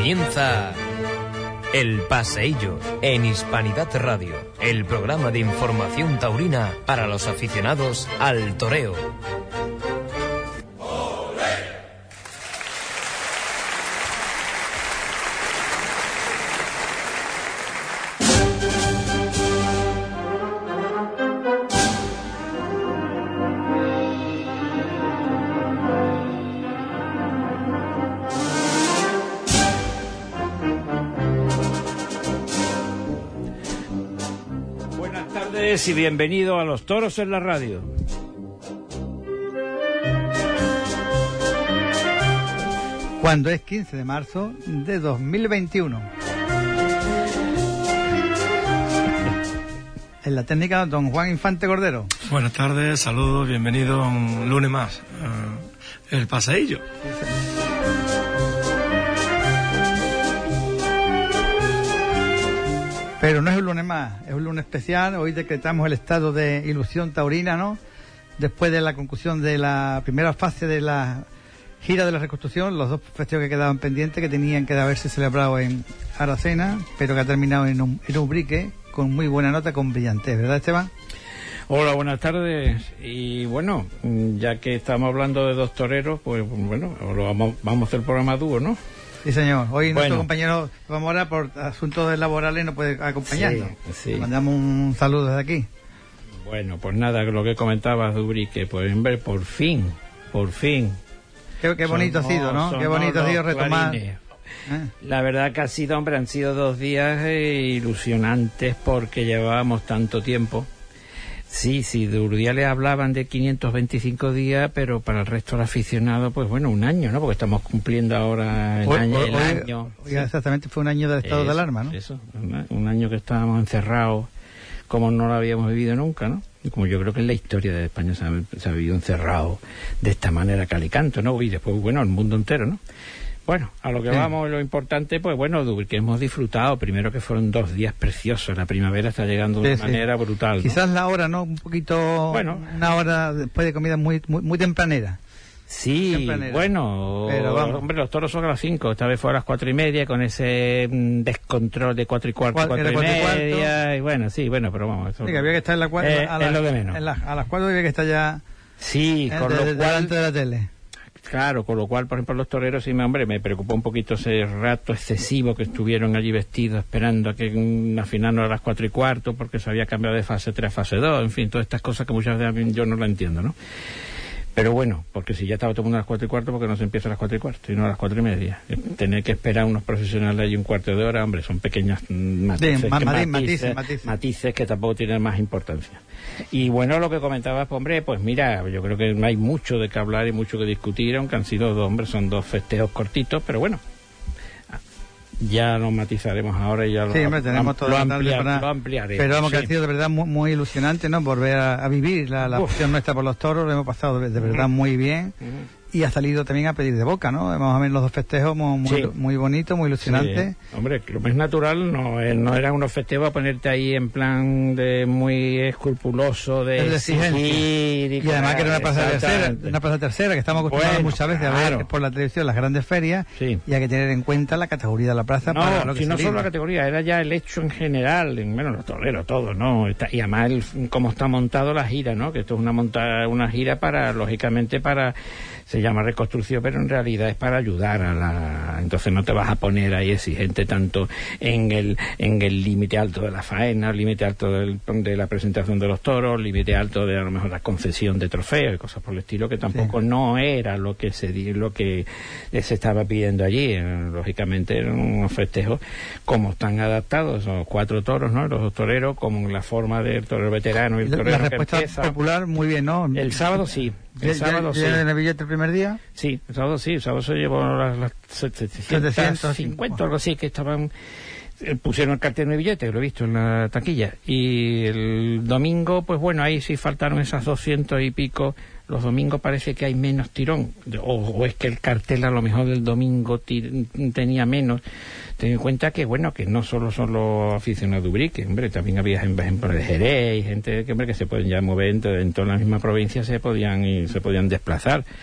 Comienza El Paseillo en Hispanidad Radio, el programa de información taurina para los aficionados al toreo. Y bienvenido a Los Toros en la Radio. Cuando es 15 de marzo de 2021. En la técnica, don Juan Infante Cordero. Buenas tardes, saludos, bienvenido un lunes más a El Paseillo. Pero no es un lunes más, es un lunes especial. Hoy decretamos el estado de ilusión taurina, ¿no? Después de la conclusión de la primera fase de la gira de la reconstrucción, los dos festejos que quedaban pendientes, que tenían que haberse celebrado en Aracena, pero que ha terminado en Ubrique, con muy buena nota, con brillantez, ¿verdad, Esteban? Hola, buenas tardes. Y bueno, ya que estamos hablando de dos toreros, pues bueno, vamos a hacer el programa dúo, ¿no? Sí, señor. Hoy nuestro compañero Zamora, por asuntos laborales, no puede acompañarnos. Sí. Mandamos un saludo desde aquí. Bueno, pues nada, lo que comentabas de Ubrique, pues en ver, por fin. Qué bonito ha sido, ¿no? Qué bonito ha sido retomar. La verdad que han sido 2 días ilusionantes porque llevábamos tanto tiempo. Sí, de Urdiales hablaban de 525 días, pero para el resto del aficionado, pues bueno, un año, ¿no? Porque estamos cumpliendo ahora el año. Sí. Exactamente, fue un año del estado de alarma, ¿no? Eso, un año que estábamos encerrados como no lo habíamos vivido nunca, ¿no? Y como yo creo que en la historia de España se ha vivido encerrado de esta manera calicanto, ¿no? Y después, bueno, el mundo entero, ¿no? Bueno, a lo que vamos, lo importante, pues bueno, que hemos disfrutado, primero que fueron 2 días preciosos, la primavera está llegando de una manera brutal, ¿no? Quizás la hora, ¿no? Un poquito, una hora después de comida muy tempranera. Sí, bueno, pero hombre, los toros son a las 5, esta vez fue a las 4:30, con ese descontrol de 4:15, 4:30, y bueno, pero vamos. Eso, sí, que había que estar en la 4, es lo de menos. A las 4 había que estar ya con lo cual, delante de la tele. Claro, con lo cual, por ejemplo, los toreros, sí, me preocupó un poquito ese rato excesivo que estuvieron allí vestidos esperando a que al final no a las 4:15, porque se había cambiado de fase 3 a fase 2, en fin, todas estas cosas que muchas veces yo no las entiendo, ¿no? Pero bueno, porque si ya estaba todo el mundo a las 4:15, porque no se empieza a las 4:15 y no a las 4:30. Tener que esperar a unos profesionales allí un cuarto de hora, hombre, son pequeñas matices que tampoco tienen más importancia. Y bueno, lo que comentabas, hombre, pues mira, yo creo que no hay mucho de qué hablar y mucho que discutir, aunque han sido son 2 festejos cortitos, pero bueno, ya lo matizaremos ahora y ya lo ampliaremos. Pero vamos, que ha sido de verdad muy ilusionante, ¿no? Volver a vivir la opción nuestra por los toros, lo hemos pasado de verdad muy bien. Y ha salido también a pedir de boca, ¿no? Vamos a ver los 2 festejos muy bonitos, muy ilusionantes. Sí. Hombre, lo más natural no era unos festejos a ponerte ahí en plan de muy escrupuloso, de exigir y además que era una plaza tercera, que estamos acostumbrados muchas veces a ver por la televisión las grandes ferias, y hay que tener en cuenta la categoría de la plaza. No, no solo la categoría, era ya el hecho en general, los toreros, todos, ¿no? Y además cómo está montado la gira, ¿no? Que esto es una gira lógicamente se llama reconstrucción, pero en realidad es para ayudar entonces no te vas a poner ahí exigente tanto en el límite alto de la faena, límite alto de la presentación de los toros, límite alto de a lo mejor la concesión de trofeos y cosas por el estilo, que tampoco no era lo que se estaba pidiendo allí. Lógicamente eran unos festejos como están adaptados, son 4 toros, ¿no? Los 2 toreros, como la forma del torero veterano y el torero la respuesta que empieza popular, muy bien, ¿no? El sábado sí. El sábado sí. ¿En el billete el primer día? Sí, el sábado se llevó las 750 o algo así, que estaban pusieron el cartel de billetes, lo he visto en la taquilla. Y el domingo, pues bueno, ahí sí faltaron esas 200 y pico. Los domingos parece que hay menos tirón, o es que el cartel a lo mejor del domingo tenía menos. Ten en cuenta que bueno, que no solo son los aficionados de Ubrique, hombre, también había ejemplo de Jerez, gente que se pueden ya mover en toda la misma provincia, se podían desplazar.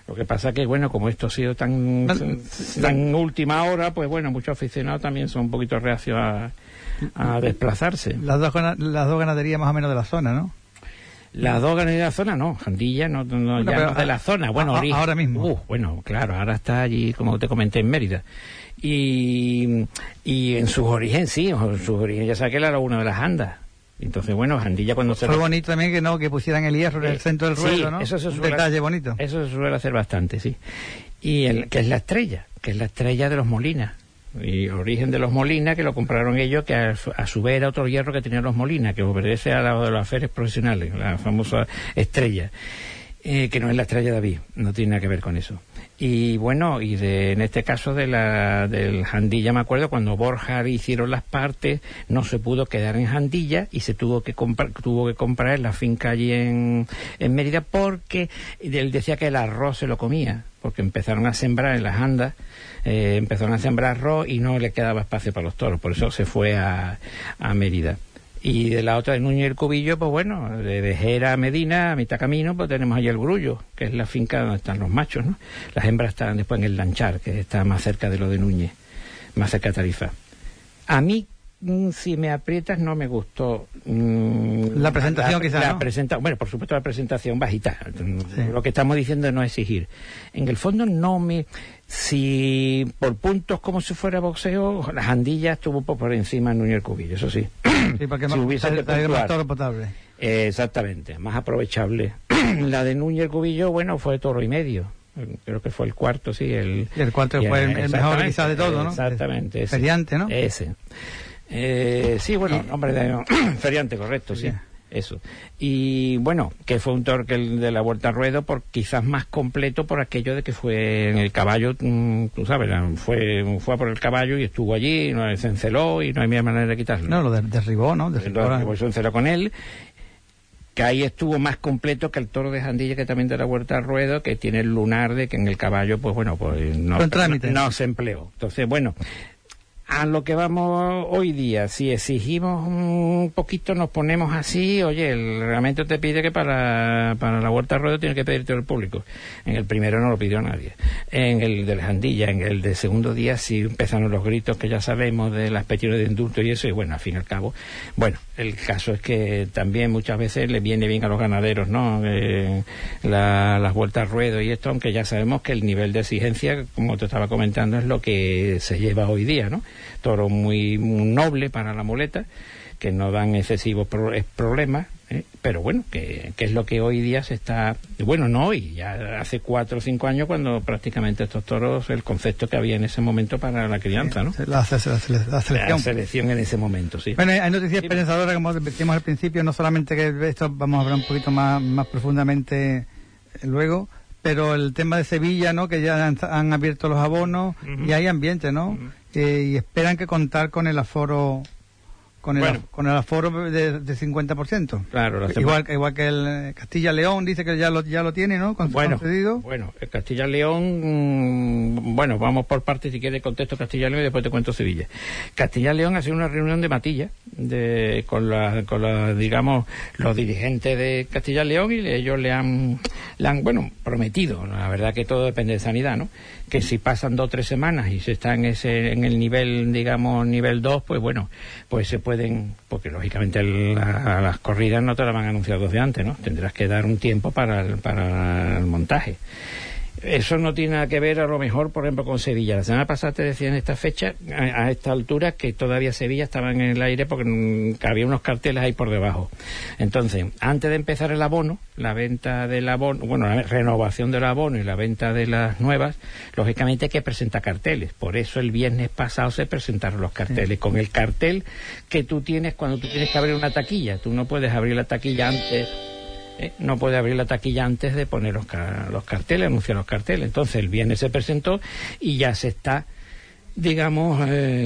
Lo que pasa que, bueno, como esto ha sido tan última hora, pues bueno, muchos aficionados también son un poquito reacios a desplazarse. Las dos ganaderías más o menos de la zona, ¿no? Las dos ganaderías de la zona, no. Jandilla no de la zona. Bueno, ahora mismo. Bueno, claro, ahora está allí, como te comenté, en Mérida. Y en sus orígenes, sí, ya sabes que era una de las andas. Entonces, bueno, Jandilla cuando se... Fue bonito también que pusieran el hierro en el centro del ruedo, ¿no? Eso un detalle bonito. Eso se suele hacer bastante, sí. Y que es la estrella de los Molinas. Y origen de los Molinas, que lo compraron ellos, que a su vez era otro hierro que tenían los Molinas, que obedece a la de los aferes profesionales, la famosa estrella. Que no es la estrella David, no tiene nada que ver con eso. Y bueno, en este caso del Jandilla, me acuerdo, cuando Borja hicieron las partes, no se pudo quedar en Jandilla y se tuvo que comprar la finca allí en Mérida, porque él decía que el arroz se lo comía, porque empezaron a sembrar en las andas, empezaron a sembrar arroz y no le quedaba espacio para los toros, por eso se fue a Mérida. Y de la otra de Núñez del Cubillo, pues bueno, de Jera a Medina, a mitad camino, pues tenemos allí el Grullo, que es la finca donde están los machos, ¿no? Las hembras están después en el Lanchar, que está más cerca de lo de Núñez, más cerca de Tarifa. A mí, si me aprietas, no me gustó. La presentación, quizás, ¿no? Bueno, por supuesto, la presentación bajita. Sí. Lo que estamos diciendo es no exigir. En el fondo, si por puntos como si fuera boxeo, la Jandilla estuvo por encima de Núñez del Cubillo, eso sí. Sí, porque si hubiese que más puntuar. toro potable. Exactamente, más aprovechable. La de Núñez del Cubillo, bueno, fue toro y medio. Creo que fue el cuarto, sí. El cuarto fue el mejor quizás de todo, ¿no? Exactamente. Feriante, ¿no? Ese. Sí, bueno, hombre, feriante, correcto, sí. Eso. Y bueno, que fue un toro que el de la Vuelta al Ruedo, quizás más completo por aquello de que fue en el caballo, tú sabes, fue a por el caballo y estuvo allí, se enceló y no hay manera de quitarlo. No, lo derribó, ¿no? Pues se enceló con él, que ahí estuvo más completo que el toro de Jandilla, que también de la Vuelta al Ruedo, que tiene el lunar de que en el caballo, pues bueno, pues no se empleó. Entonces, bueno, a lo que vamos hoy día, si exigimos un poquito, nos ponemos así, oye, el reglamento te pide que para la Vuelta al Ruedo tienes que pedirte al público. En el primero no lo pidió nadie. En el de Jandilla, en el de segundo día sí empezaron los gritos que ya sabemos de las peticiones de indulto y eso, y bueno, al fin y al cabo, bueno, el caso es que también muchas veces le viene bien a los ganaderos, ¿no? Las Vueltas al Ruedo y esto, aunque ya sabemos que el nivel de exigencia, como te estaba comentando, es lo que se lleva hoy día, ¿no? Toro muy noble para la muleta, que no dan excesivos problemas, pero bueno, que es lo que hoy día se está... Bueno, no hoy, ya hace 4 o 5 años cuando prácticamente estos toros, el concepto que había en ese momento para la crianza, ¿no? La selección. La selección en ese momento, sí. Bueno, hay noticias esperanzadoras, como decíamos al principio, no solamente que esto vamos a hablar un poquito más profundamente luego, pero el tema de Sevilla, ¿no? Que ya han abierto los abonos y hay ambiente, ¿no? Y esperan que contar con el aforo con el aforo de 50%. Claro, igual que el Castilla-León dice que ya lo tiene, ¿no? Concedido. Bueno, el Castilla-León, bueno, vamos por partes, si quieres contesto Castilla-León y después te cuento Sevilla. Castilla-León ha sido una reunión de matilla con digamos, los dirigentes de Castilla-León, y ellos le han prometido, la verdad que todo depende de sanidad, ¿no? Que si pasan 2 o 3 semanas y se está en el nivel, digamos, nivel 2, pues bueno, pues se pueden, porque lógicamente a las corridas no te las van a anunciar 2 días antes, ¿no? Tendrás que dar un tiempo para el montaje. Eso no tiene nada que ver, a lo mejor, por ejemplo, con Sevilla. La semana pasada te decía en esta fecha, a esta altura, que todavía Sevilla estaba en el aire porque había unos carteles ahí por debajo. Entonces, antes de empezar el abono, la venta del abono, bueno, la renovación del abono y la venta de las nuevas, lógicamente hay que presentar carteles. Por eso el viernes pasado se presentaron los carteles, con el cartel que tú tienes cuando tú tienes que abrir una taquilla. Tú no puedes abrir la taquilla antes... No puede abrir la taquilla antes de poner los carteles, anunciar los carteles. Entonces el viernes se presentó y ya se está, digamos,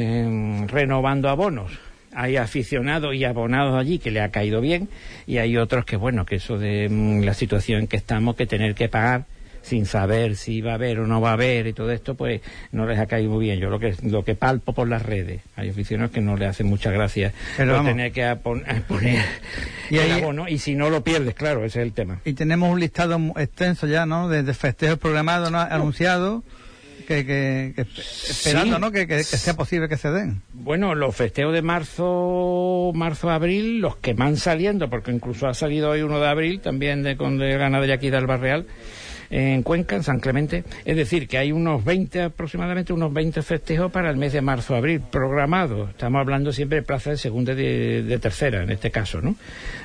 renovando abonos. Hay aficionados y abonados allí que le ha caído bien, y hay otros que, bueno, que eso de la situación en que estamos, que tener que pagar sin saber si va a haber o no va a haber y todo esto, pues no les ha caído muy bien. Yo lo que palpo por las redes, hay aficionados que no le hacen mucha gracia tener que poner y el abono, y si no lo pierdes, claro, ese es el tema. Y tenemos un listado extenso ya, ¿no?, de festejos programados, ¿no?, anunciados, que esperando, sí, ¿no?, que sea posible que se den. Bueno, los festejos de marzo, abril, los que van saliendo, porque incluso ha salido hoy uno de abril, también de ganadería aquí de Alba Real, en Cuenca, en San Clemente. Es decir, que hay aproximadamente unos 20 festejos para el mes de marzo-abril, programados. Estamos hablando siempre de plazas de segunda y de tercera, en este caso, ¿no?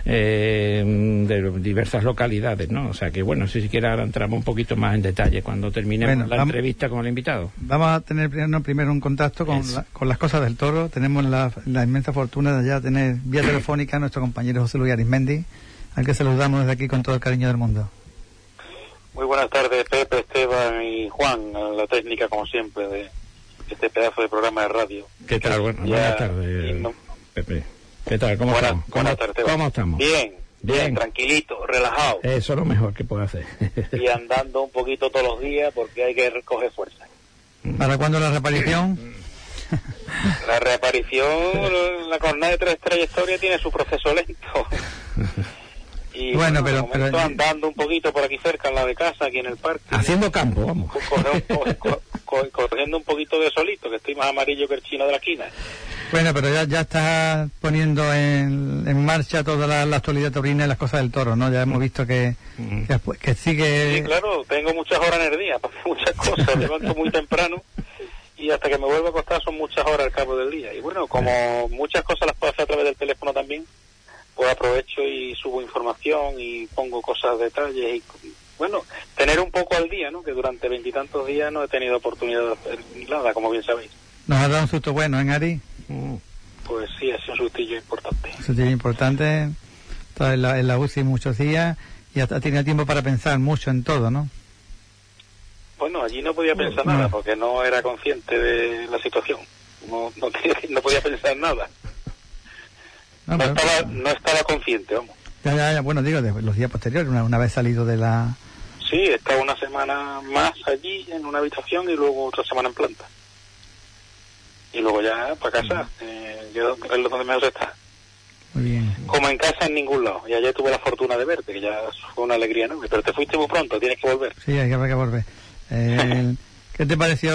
De diversas localidades, ¿no? O sea que, bueno, si siquiera ahora entramos un poquito más en detalle cuando terminemos la entrevista con el invitado. Vamos a tener primero un contacto con las cosas del toro. Tenemos la inmensa fortuna de ya tener vía telefónica a nuestro compañero José Luis Arismendi, al que saludamos desde aquí con todo el cariño del mundo. Muy buenas tardes, Pepe, Esteban y Juan, a la técnica, como siempre, de este pedazo de programa de radio. ¿Qué tal? Buenas tardes, Pepe. ¿Qué tal? ¿Cómo estamos? ¿Cómo estamos? Bien, tranquilito, relajado. Eso es lo mejor que puedo hacer. Y andando un poquito todos los días porque hay que recoger fuerza. ¿Para cuándo la reaparición? La reaparición, la jornada de 3 trayectorias tiene su proceso lento. Y bueno, pero andando un poquito por aquí cerca, en la de casa, aquí en el parque. Haciendo campo, vamos. Cogiendo un poquito de solito, que estoy más amarillo que el chino de la esquina. Bueno, pero ya estás poniendo en marcha toda la actualidad taurina y las cosas del toro, ¿no? Ya hemos visto que sigue... Sí, claro, tengo muchas horas en el día, para hacer muchas cosas, me levanto muy temprano y hasta que me vuelvo a acostar son muchas horas al cabo del día. Y bueno, como muchas cosas las puedo hacer a través del teléfono también, pues aprovecho y subo información y pongo cosas, detalles y, bueno, tener un poco al día, ¿no? Que durante 20 y tantos días no he tenido oportunidad de hacer nada, como bien sabéis. ¿Nos ha dado un susto bueno, Ari? Pues sí, es un sustillo importante. Un sustillo importante, está en la UCI muchos días y hasta tenía tiempo para pensar mucho en todo, ¿no? Bueno, allí no podía pensar nada porque no era consciente de la situación. No podía pensar nada. No estaba consciente, vamos. Ya, bueno, digo, de los días posteriores, una vez salido de la... Sí, he estado una semana más allí, en una habitación, y luego otra semana en planta. Y luego ya para casa, es donde mejor está. Muy bien. Como en casa en ningún lado. Y ayer tuve la fortuna de verte, que ya fue una alegría, ¿no? Pero te fuiste muy pronto, tienes que volver. Sí, hay que volver. ¿Qué te pareció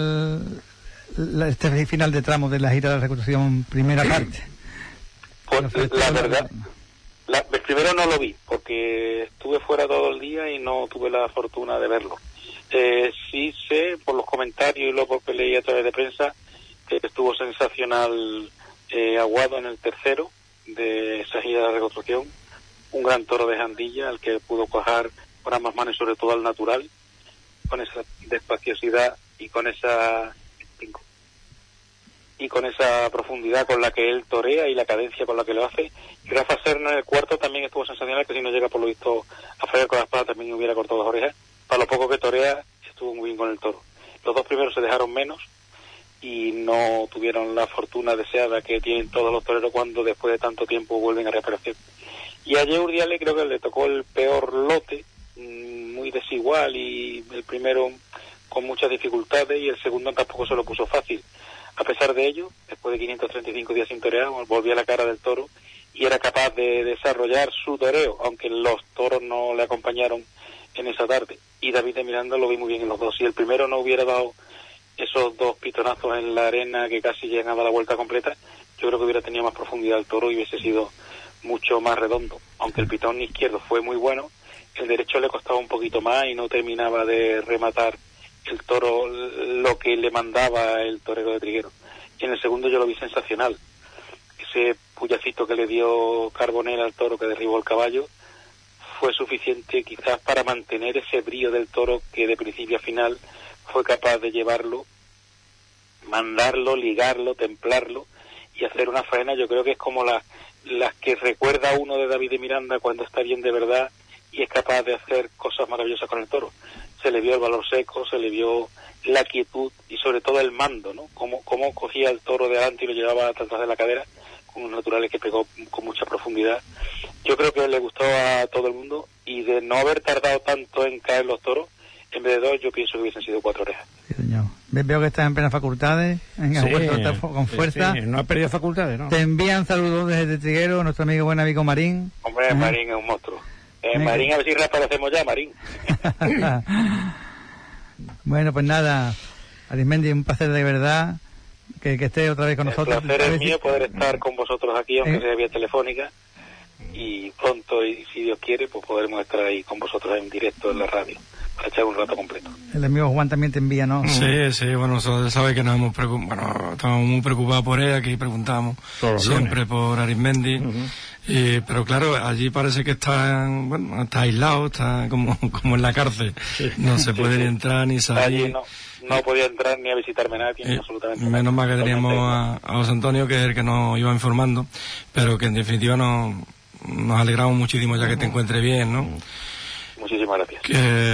este final de tramo de la gira de la recuperación, primera parte? Pues la verdad, primero no lo vi, porque estuve fuera todo el día y no tuve la fortuna de verlo. Sí sé, por los comentarios y luego que leí a través de prensa, que estuvo sensacional Aguado en el tercero de esa gira de reconstrucción. Un gran toro de Jandilla, al que pudo cuajar con ambas manos y sobre todo al natural, con esa despaciosidad y con esa profundidad con la que él torea y la cadencia con la que lo hace. Y Rafa Serna en el cuarto también estuvo sensacional, que si no llega por lo visto a fallar con la espada también hubiera cortado las orejas. Para lo poco que torea, estuvo muy bien con el toro. Los dos primeros se dejaron menos y no tuvieron la fortuna deseada que tienen todos los toreros cuando después de tanto tiempo vuelven a reaparecer. Y a Urdiale creo que le tocó el peor lote, muy desigual, y el primero con muchas dificultades y el segundo tampoco se lo puso fácil. A pesar de ello, después de 535 días sin torear, volvía a la cara del toro y era capaz de desarrollar su toreo, aunque los toros no le acompañaron en esa tarde. Y David de Miranda lo vi muy bien en los dos. Si el primero no hubiera dado esos dos pitonazos en la arena que casi llegan a la vuelta completa, yo creo que hubiera tenido más profundidad el toro y hubiese sido mucho más redondo. Aunque el pitón izquierdo fue muy bueno, el derecho le costaba un poquito más y no terminaba de rematar el toro lo que le mandaba el torero de Triguero. Y en el segundo yo lo vi sensacional. Ese puyacito que le dio Carbonell al toro que derribó el caballo fue suficiente quizás para mantener ese brío del toro que de principio a final fue capaz de llevarlo, mandarlo, ligarlo, templarlo y hacer una faena. Yo creo que es como las que recuerda uno de David de Miranda cuando está bien de verdad y es capaz de hacer cosas maravillosas con el toro. Se le vio el valor seco, se le vio la quietud y sobre todo el mando, ¿no? Cómo cogía el toro de adelante y lo llevaba atrás de la cadera, con unos naturales que pegó con mucha profundidad. Yo creo que le gustó a todo el mundo y de no haber tardado tanto en caer los toros, en vez de 2, yo pienso que hubiesen sido 4 orejas. Sí, señor. Veo que estás en plenas facultades, has vuelto con fuerza. Sí, no has perdido facultades, ¿no? Te envían saludos desde Triguero, nuestro buen amigo Marín. Hombre, Marín es un monstruo. Marín, a ver si reaparecemos ya, Marín. Bueno, pues nada, Arismendi, un placer de verdad que esté otra vez con nosotros. El placer es mío poder estar con vosotros aquí, aunque sea vía telefónica, y pronto, y si Dios quiere, pues podremos estar ahí con vosotros en directo en la radio, para echar un rato completo. El amigo Juan también te envía, ¿no? Sí, bueno, sabe que nos estamos muy preocupados por él, aquí preguntamos siempre por Arismendi. Pero claro, allí parece que está aislado, está como en la cárcel. No se puede ni entrar ni salir. Allí no podía entrar ni a visitarme nadie, ni absolutamente nada. Menos mal que teníamos a José Antonio, que es el que nos iba informando, pero que en definitiva nos alegramos muchísimo ya que te encuentres bien, ¿no? Muchísimas gracias.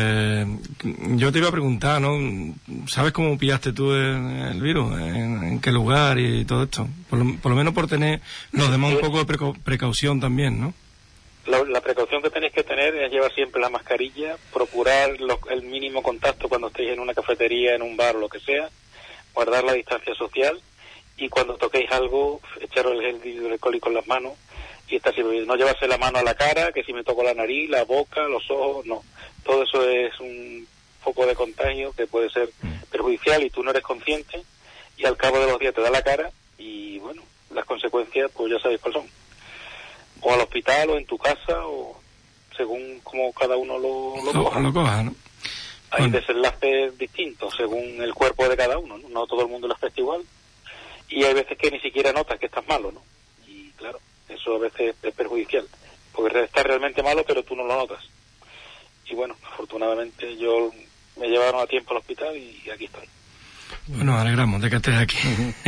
Yo te iba a preguntar, ¿no? ¿Sabes cómo pillaste tú el virus? ¿En qué lugar y todo esto? Por lo menos por tener los demás un poco de precaución también, ¿no? La precaución que tenéis que tener es llevar siempre la mascarilla, procurar el mínimo contacto cuando estéis en una cafetería, en un bar o lo que sea, guardar la distancia social, y cuando toquéis algo, echaros el gel hidroalcohólico en las manos, y estar siempre, no llevarse la mano a la cara, que si me toco la nariz, la boca, los ojos, no. Todo eso es un foco de contagio que puede ser perjudicial y tú no eres consciente, y al cabo de los días te da la cara, y bueno, las consecuencias pues ya sabéis cuáles son. O al hospital, o en tu casa, o según como cada uno lo coja. ¿no? Hay desenlaces distintos según el cuerpo de cada uno, ¿no? No todo el mundo lo afecta igual, y hay veces que ni siquiera notas que estás malo, ¿no? Y claro, eso a veces es perjudicial, porque estás realmente malo pero tú no lo notas. Y bueno, afortunadamente yo me llevaron a tiempo al hospital y aquí estoy. Bueno, nos alegramos de que estés aquí.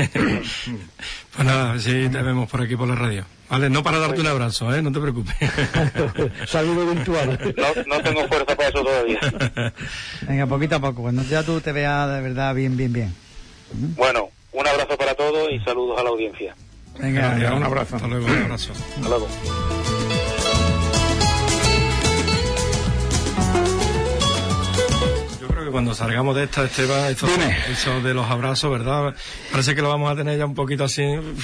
Pues nada, sí, te vemos por aquí por la radio. Vale, no para darte un abrazo, no te preocupes. Saludo virtual. No tengo fuerza para eso todavía. Venga, poquito a poco, cuando ya tú te veas de verdad bien. Bueno, un abrazo para todos y saludos a la audiencia. Venga, un abrazo. Hasta luego, un abrazo. Hasta luego. Yo creo que cuando salgamos de esta, Esteban, eso de los abrazos, ¿verdad? Parece que lo vamos a tener ya un poquito así.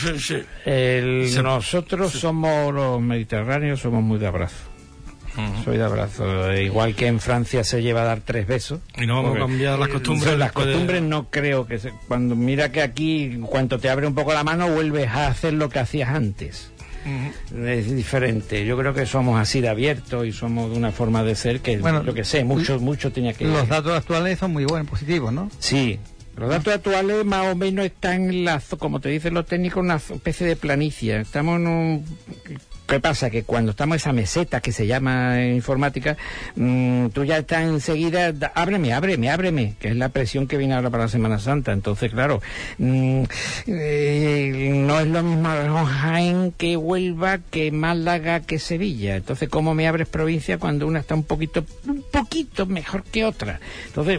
Nosotros somos los mediterráneos, somos muy de abrazo. Soy de abrazo. Igual que en Francia se lleva a dar 3 besos. Y no vamos a cambiar las costumbres. Las costumbres no creo que cuando mira que aquí, cuando te abre un poco la mano, vuelves a hacer lo que hacías antes. Es diferente. Yo creo que somos así de abiertos y somos de una forma de ser que, bueno, yo que sé, mucho tenía que... Los datos actuales son muy buenos, positivos, ¿no? Sí. Los datos actuales más o menos están en como te dicen los técnicos, una especie de planicie. Estamos en un... ¿Qué pasa? Que cuando estamos en esa meseta que se llama en informática, tú ya estás enseguida, ábreme, que es la presión que viene ahora para la Semana Santa. Entonces, claro, no es lo mismo Jaén que Huelva, que Málaga, que Sevilla. Entonces, ¿cómo me abres provincia cuando una está un poquito mejor que otra? Entonces...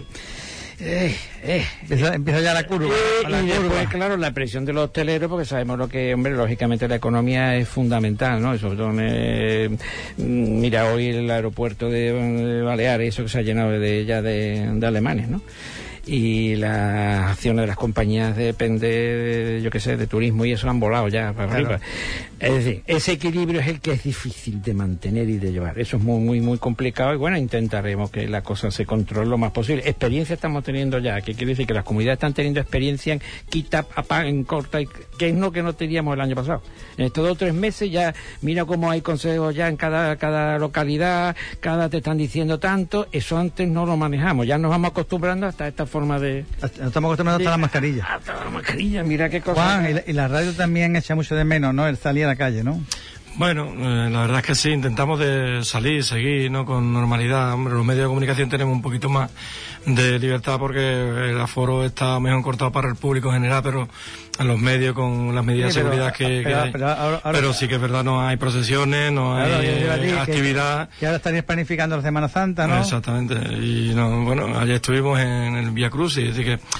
empieza ya la curva. Después, claro, la presión de los hosteleros, porque sabemos lo que, hombre, lógicamente la economía es fundamental, ¿no? Y sobre todo, mira, hoy el aeropuerto de Baleares, eso que se ha llenado de alemanes, ¿no? Y las acciones de las compañías depende, yo qué sé, de turismo, y eso han volado ya para arriba. Es decir, ese equilibrio es el que es difícil de mantener y de llevar. Eso es muy complicado, y bueno, intentaremos que la cosa se controle lo más posible. Experiencia estamos teniendo ya, que quiere decir que las comunidades están teniendo experiencia en quita, en corta, que es lo que no teníamos el año pasado. En estos 2 o 3 meses ya, mira cómo hay consejos ya en cada localidad, te están diciendo tanto, eso antes no lo manejamos, ya nos vamos acostumbrando hasta esta forma de... Estamos acostumbrados hasta la mascarilla. Hasta la mascarilla, mira qué cosa. Juan, y la radio también echa mucho de menos, ¿no? El salir a la calle, ¿no? Bueno, la verdad es que sí, intentamos de seguir, ¿no? Con normalidad. Hombre, los medios de comunicación tenemos un poquito más de libertad porque el aforo está mejor cortado para el público en general, pero en los medios con las medidas de seguridad que hay. Pero sí que es verdad, no hay procesiones, no hay actividad. Que ahora estarías planificando la Semana Santa, ¿no? Exactamente. Y bueno, ayer estuvimos en el Vía Crucis, así que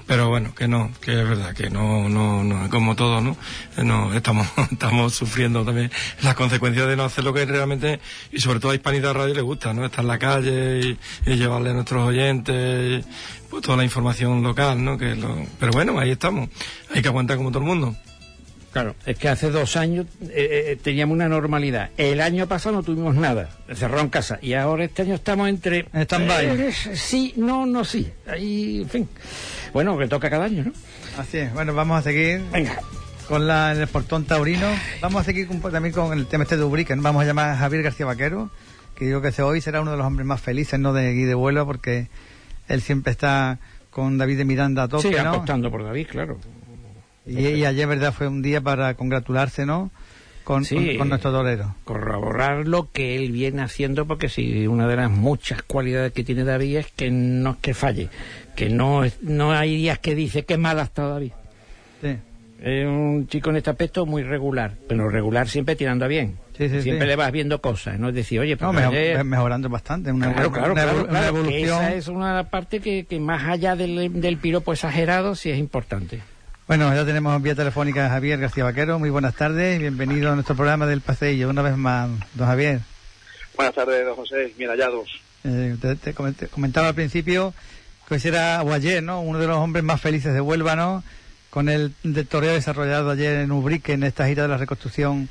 Pero bueno, que es verdad, que no, como todo, ¿no? Estamos sufriendo también las consecuencias de no hacer lo que realmente, y sobre todo a Hispanidad Radio le gusta, ¿no? Estar en la calle y llevarle a nuestros oyentes, pues toda la información local, ¿no? Pero bueno, ahí estamos, hay que aguantar como todo el mundo. Claro, es que hace 2 años teníamos una normalidad. El año pasado no tuvimos nada, cerrado en casa. Y ahora este año estamos entre... stand-by. Sí, no, sí. Ahí, en fin. Bueno, que toca cada año, ¿no? Así es. Bueno, vamos a seguir. Venga. Con el portón taurino. Vamos a seguir también con el tema de Ubrique. Vamos a llamar a Javier García Vaquero, que digo que hoy será uno de los hombres más felices, ¿no? De Guy de Huelva, porque él siempre está con David de Miranda a tope, sí, ¿no? apostando por David, claro. Y ayer, verdad, fue un día para congratularse, ¿no? Con nuestro torero. Corroborar lo que él viene haciendo, porque sí, una de las muchas cualidades que tiene David es que no es que falle, que no hay días que dice qué mal ha estado David. Sí. Es un chico en este aspecto muy regular, pero regular siempre tirando a bien. Siempre le vas viendo cosas, no es decir, oye, pues mejorando bastante. Una evolución. Que esa es una parte que más allá del piropo exagerado sí es importante. Bueno, ya tenemos vía telefónica a Javier García Vaquero. Muy buenas tardes y bienvenido a nuestro programa del Paseillo. Una vez más, don Javier. Buenas tardes, don José. Bien hallados. Te comentaba al principio que hoy será, o ayer, ¿no? Uno de los hombres más felices de Huelva, ¿no? Con el toreo desarrollado ayer en Ubrique, en esta gira de la reconstrucción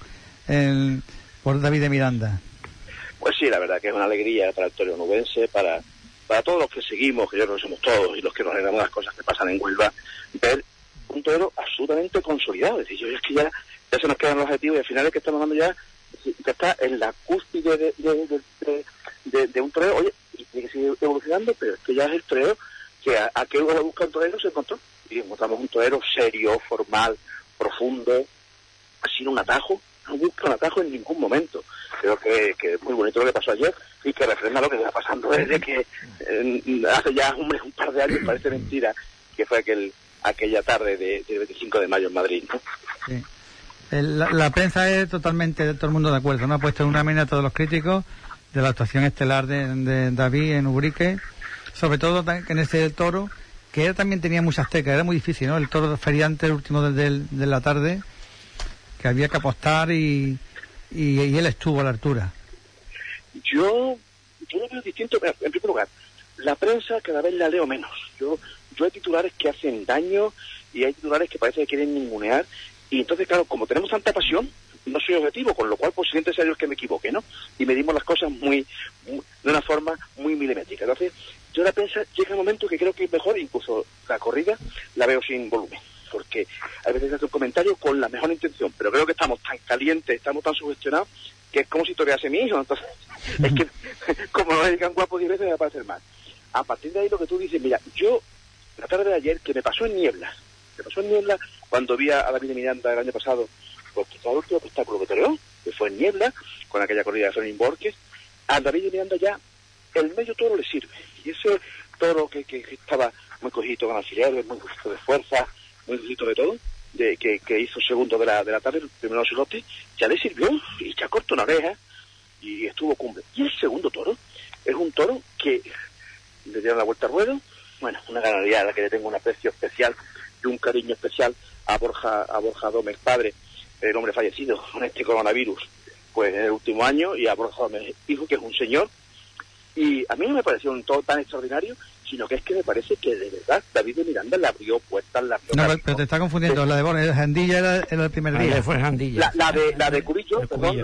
por David de Miranda. Pues sí, la verdad que es una alegría para el toreo nubense, para todos los que seguimos, que yo creo que somos todos, y los que nos alegramos las cosas que pasan en Huelva, ver un torero absolutamente consolidado. Es decir, es que ya se nos quedan los objetivos y al final es que estamos dando ya está en la cúspide de un torero, oye, y tiene que seguir evolucionando, pero es que ya es el torero que a que uno busca un torero se encontró. Y encontramos un torero serio, formal, profundo, sin un atajo, no busca un atajo en ningún momento. Creo que es muy bonito lo que pasó ayer y que refrenda lo que está pasando desde que hace ya un par de años, parece mentira, que fue aquella tarde de 25 de mayo en Madrid, ¿no? Sí. La prensa es totalmente, todo el mundo de acuerdo, ¿no? Ha puesto en una mina a todos los críticos de la actuación estelar de David en Ubrique, sobre todo en ese toro, que él también tenía muchas tecas, era muy difícil, ¿no? El toro feriante, el último de la tarde, que había que apostar y él estuvo a la altura. Yo lo veo distinto. En primer lugar, la prensa cada vez la leo menos. Yo hay titulares que hacen daño y hay titulares que parece que quieren ningunear, y entonces, claro, como tenemos tanta pasión, no soy objetivo, con lo cual posiblemente sea yo que me equivoque, ¿no? Y medimos las cosas muy de una forma muy milimétrica. Entonces, yo la prensa llega un momento que creo que es mejor, incluso la corrida la veo sin volumen, porque a veces se hace un comentario con la mejor intención, pero creo que estamos tan calientes, estamos tan sugestionados, que es como si torease mi hijo. Entonces, es que como no me digan guapo 10 veces me va a parecer mal. A partir de ahí lo que tú dices, mira, yo la tarde de ayer, que me pasó en niebla cuando vi a David de Miranda el año pasado, pues quizá el último espectáculo que toreó, que fue en niebla, con aquella corrida de Fermín Borges, a David de Miranda ya el medio toro le sirve, y ese toro que estaba muy cogito con alfileres, muy cogito de fuerza, muy cogito de todo, que hizo segundo de la tarde, el primero de su lote, ya le sirvió, y ya cortó una oreja, y estuvo cumple. Y el segundo toro es un toro que le dieron la vuelta al ruedo. Bueno, una ganadería a la que le tengo un aprecio especial y un cariño especial a Borja Gómez, padre, el hombre fallecido con este coronavirus, pues en el último año, y a Borja Gómez, hijo, que es un señor. Y a mí no me pareció un todo tan extraordinario, sino que es que me parece que de verdad David de Miranda le abrió puertas, pero te está confundiendo, la de Borja, Jandilla era el primer día. Fue Jandilla. La de Curillo,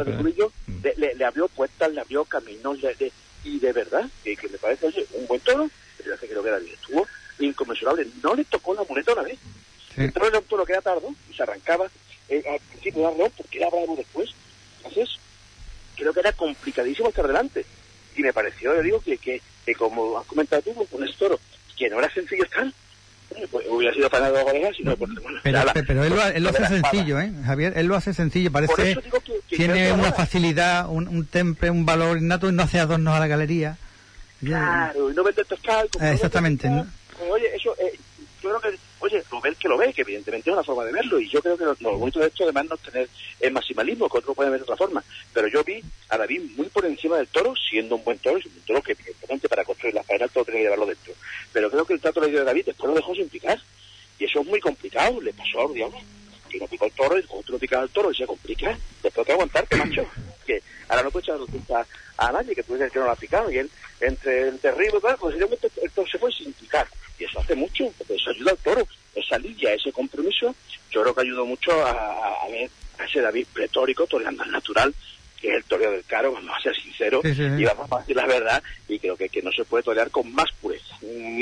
le abrió puertas, le abrió caminos, y de verdad, que me parece, oye, un buen toro, pero hace que lo que David estuvo inconmensurable, no le tocó la muleta una vez. Sí. El toro era un toro que era tardo y se arrancaba al principio de arreón porque era bravo después. Entonces, creo que era complicadísimo estar delante. Y me pareció, yo digo, que como has comentado tú, con ese toro, que no era sencillo estar, pues hubiera sido para las orejas, sino por... Pero él lo hace sencillo, Javier, él lo hace sencillo, parece que tiene una facilidad, un temple, un valor innato, y no hace adornos a la galería. Claro, y no vende pescado. Exactamente. Oye, eso, yo creo que, lo ve, que evidentemente es una forma de verlo, y yo creo que lo bonito de esto además no es tener el maximalismo, que otros pueden ver de otra forma, pero yo vi a David muy por encima del toro, siendo un buen toro, y un toro que evidentemente para construir la faena el toro tiene que llevarlo dentro, pero creo que el trato le dio de David después lo dejó sin picar, y eso es muy complicado. Le pasó a Ordiano, que no picó el toro, y cuando tú no picas el toro y se complica, después de aguantarte, macho, que ahora no puedes echar la culpa a nadie, que tú dices que no lo ha picado, y él, entre el derribo y tal, pues el toro se fue sin picar, y eso hace mucho, porque eso ayuda al toro, esa lidia, ese compromiso, yo creo que ayudó mucho a ver a ese David pletórico, toreando al natural, que es el toreo del Caro, vamos a ser sinceros, sí. y vamos a decir la verdad, y creo que no se puede torear con más pureza.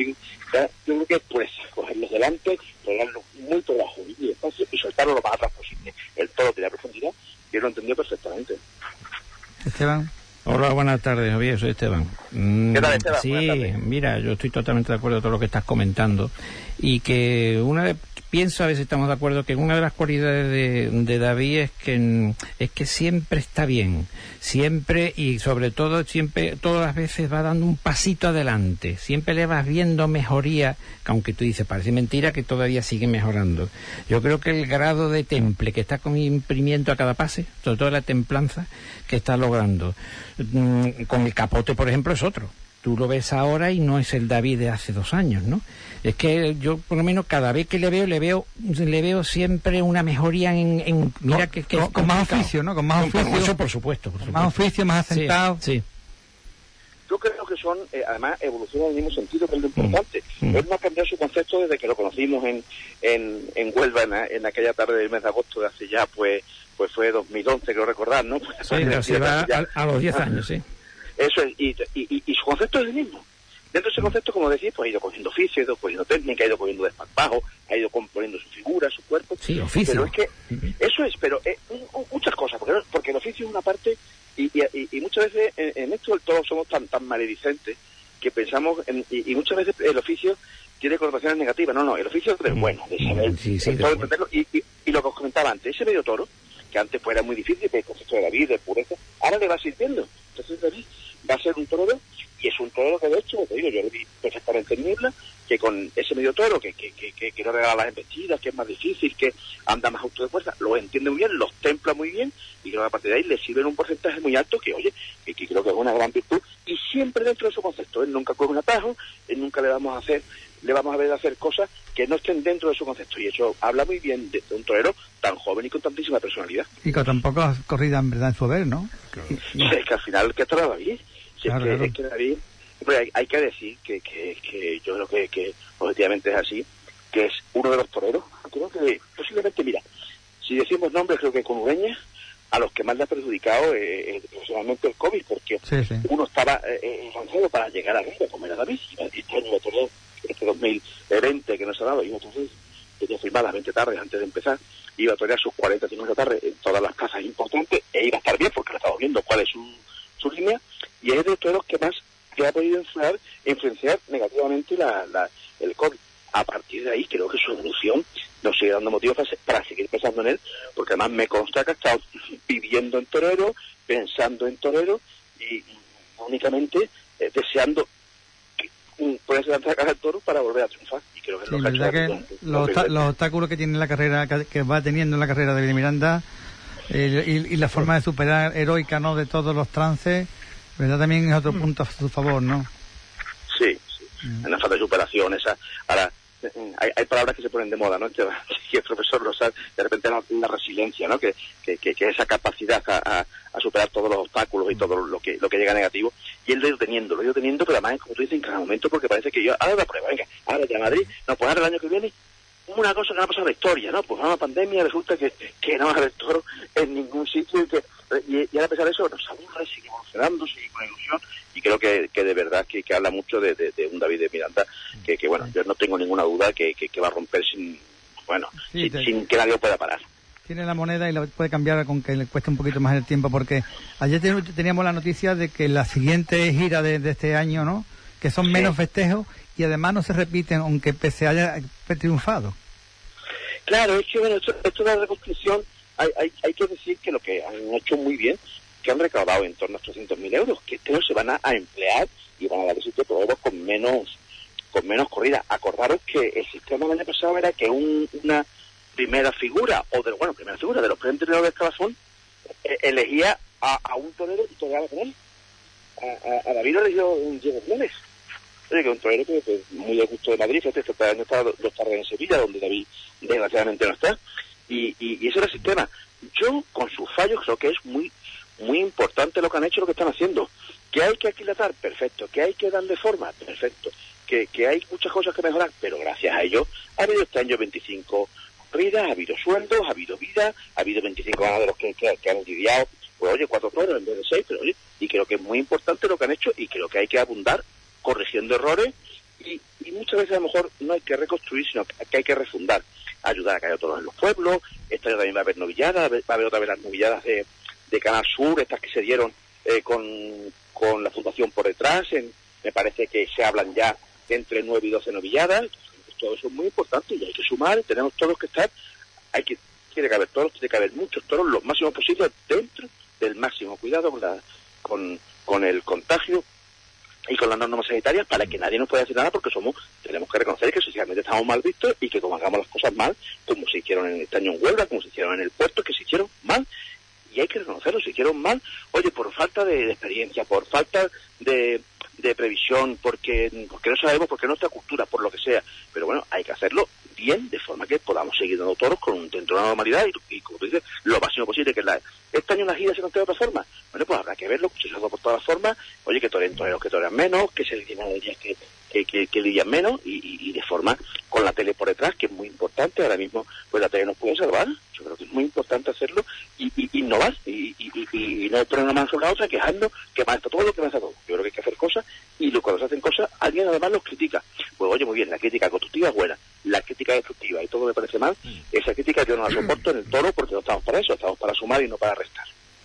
Yo creo que es pureza, cogerlos delante, torearlos muy por abajo, y despacio, y soltarlo lo más atrás posible. El toro tenía profundidad, y él lo entendió perfectamente. Esteban. Hola, buenas tardes, Javier, soy Esteban. ¿Qué tal, Esteban? Sí, mira, yo estoy totalmente de acuerdo con todo lo que estás comentando, y que pienso, a ver si estamos de acuerdo, que una de las cualidades de David es que siempre está bien, siempre, y sobre todo siempre, todas las veces va dando un pasito adelante, siempre le vas viendo mejoría, que aunque tú dices, parece mentira que todavía sigue mejorando. Yo creo que el grado de temple que está imprimiendo a cada pase, sobre todo la templanza que está logrando, con el capote, por ejemplo, es otro. Tú lo ves ahora y no es el David de hace 2 años, ¿no? Es que yo, por lo menos, cada vez que le veo siempre una mejoría en mira que con más oficio, ¿no? Con más oficio. Eso, por supuesto. Más oficio, más asentado. Sí. Yo creo que son, además, evolucionan en el mismo sentido, que es lo importante. Él no ha cambiado su concepto desde que lo conocimos en Huelva, en aquella tarde del mes de agosto de hace ya, pues fue 2011, creo recordar, ¿no? Pues, sí, se va a los 10 años, sí. Eso es, y su concepto es el mismo. Dentro de ese concepto, como decís, pues ha ido cogiendo oficio, ha ido cogiendo técnica, ha ido cogiendo desparpajo, ha ido componiendo su figura, su cuerpo. Sí, oficio. Pero es que, eso es, pero muchas cosas, porque el oficio es una parte, y muchas veces en esto del todo somos tan maledicentes que pensamos, y muchas veces el oficio tiene connotaciones negativas. No, el oficio es bueno, de saber, todo entenderlo, y lo que os comentaba antes, ese medio toro, que antes pues era muy difícil, el concepto de David, de pureza, ahora le va sirviendo. Entonces David va a ser un torero, y es un torero que de hecho, te digo, yo lo vi perfectamente en Niebla, que con ese medio toro, que no regala las embestidas, que es más difícil, que anda más auto de fuerza, lo entiende muy bien, los templa muy bien, y creo que a partir de ahí le sirven un porcentaje muy alto, que oye, que creo que es una gran virtud, y siempre dentro de su concepto. Él nunca coge un atajo, él nunca le vamos a ver hacer cosas que no estén dentro de su concepto, y eso habla muy bien de un torero tan joven y con tantísima personalidad. Y con tan pocas corridas en verdad en su haber, ¿no? Es que al final, ¿qué estará David? Es que David, pues hay que decir que yo creo que objetivamente es así, que es uno de los toreros, creo que posiblemente, mira, si decimos nombres, creo que con Ureña, a los que más le ha perjudicado profesionalmente el COVID, porque uno estaba lanzado para llegar arriba, como era David, y este año de torero, este 2020 que nos ha dado, y entonces tenía firmadas 20 tardes antes de empezar, iba a torear sus 40 50 tardes en todas las plazas importantes, e iba a estar bien, porque lo estamos viendo cuál es su línea, y es de los toreros que más le ha podido influenciar negativamente el COVID. A partir de ahí creo que su evolución nos sigue dando motivos para seguir pensando en él, porque además me consta que ha estado viviendo en torero, pensando en torero, y únicamente deseando poderse lanzar al toro para volver a triunfar. Y creo que es lo que ha hecho los obstáculos que tiene en la carrera, que va teniendo en la carrera de David Miranda, y la forma de superar heroica, ¿no?, de todos los trances, ¿verdad? También es otro punto a su favor, ¿no? Sí. En la falta de superación, ahora hay palabras que se ponen de moda, ¿no? Y el profesor Rosal, de repente la resiliencia, ¿no? Que esa capacidad a superar todos los obstáculos y todo lo que llega negativo, y él lo ha ido teniendo, pero además es como tú dices, en cada momento, porque parece que ahora la prueba, venga, ahora ya Madrid, no, pues ahora el año que viene, una cosa que no ha pasado en la historia, ¿no? Pues una pandemia, resulta que no va a haber toro en ningún sitio, y a pesar de eso nos aburre, sigue evolucionando, sigue con ilusión, y creo que de verdad que habla mucho de un David de Miranda, que bueno, yo no tengo ninguna duda que va a romper sin que nadie lo pueda parar. Tiene la moneda y la puede cambiar con que le cueste un poquito más el tiempo, porque ayer teníamos la noticia de que la siguiente gira de este año, ¿no?, que son menos festejos, y además no se repiten, aunque pese haya triunfado. Claro, es que bueno, esto de la reconstrucción, hay que decir que lo que han hecho muy bien, que han recaudado en torno a 300.000 euros, que estos se van a emplear y van a dar sitio a todos con menos corridas. Acordaros que el sistema del año pasado era que una primera figura, primera figura de los preentrenadores de escalafón, elegía a un torero y toreaba con él. A David lo eligió Diego Jiménez. Oye, que un torero que es muy de gusto de Madrid, este año está dos tardes en Sevilla, donde David desgraciadamente no está, y ese era el sistema. Yo, con sus fallos, creo que es muy importante lo que han hecho, lo que están haciendo. Que hay que aquilatar, perfecto. Que hay que darle forma, perfecto. Que hay muchas cosas que mejorar, pero gracias a ello ha habido este año 25 corridas, ha habido sueldos, ha habido vida, ha habido 25 ganaderos que han lidiado, pues oye, 4 toros en vez de 6, pero oye, y creo que es muy importante lo que han hecho, y creo que hay que abundar corrigiendo errores, y muchas veces a lo mejor no hay que reconstruir, sino que hay que refundar, ayudar a que haya toros en los pueblos. Este año también va a haber novilladas, va a haber otra vez las novilladas de Canal Sur, estas que se dieron con la fundación por detrás, me parece que se hablan ya entre 9 y 12 novilladas. Entonces, todo eso es muy importante y hay que sumar, tenemos todos que estar, tiene que haber toros, tiene que haber muchos toros, lo máximo posible, dentro del máximo cuidado con el contagio y con las normas sanitarias, para que nadie nos pueda decir nada, porque tenemos que reconocer que socialmente estamos mal vistos, y que como hagamos las cosas mal, como se hicieron en este año en Huelva, como se hicieron en el Puerto, que se hicieron mal, y hay que reconocerlo, se hicieron mal, oye, por falta de experiencia, por falta de previsión, porque no sabemos, porque nuestra cultura, por lo que sea, pero bueno, hay que hacerlo bien, de forma que podamos seguir dando toros dentro de la normalidad, y como tú dices, lo máximo posible, que este año la gira se nos de otra forma. Bueno, pues habrá que verlo, se ha dado por todas las formas, oye, que toren toreros que torean menos, que se lidian días que lidian menos, y de forma con la tele por detrás, que es muy importante. Ahora mismo pues la tele nos puede salvar, yo creo que es muy importante hacerlo, y innovar, y no poner una mano sobre la otra, quejarnos, que mal está todo, yo creo que hay que hacer cosas, y cuando se hacen cosas, alguien además los critica. Pues oye, muy bien, la crítica constructiva es buena, la crítica destructiva y todo me parece mal, esa crítica yo no la soporto en el toro, porque no estamos para eso, estamos para sumar y no para restar.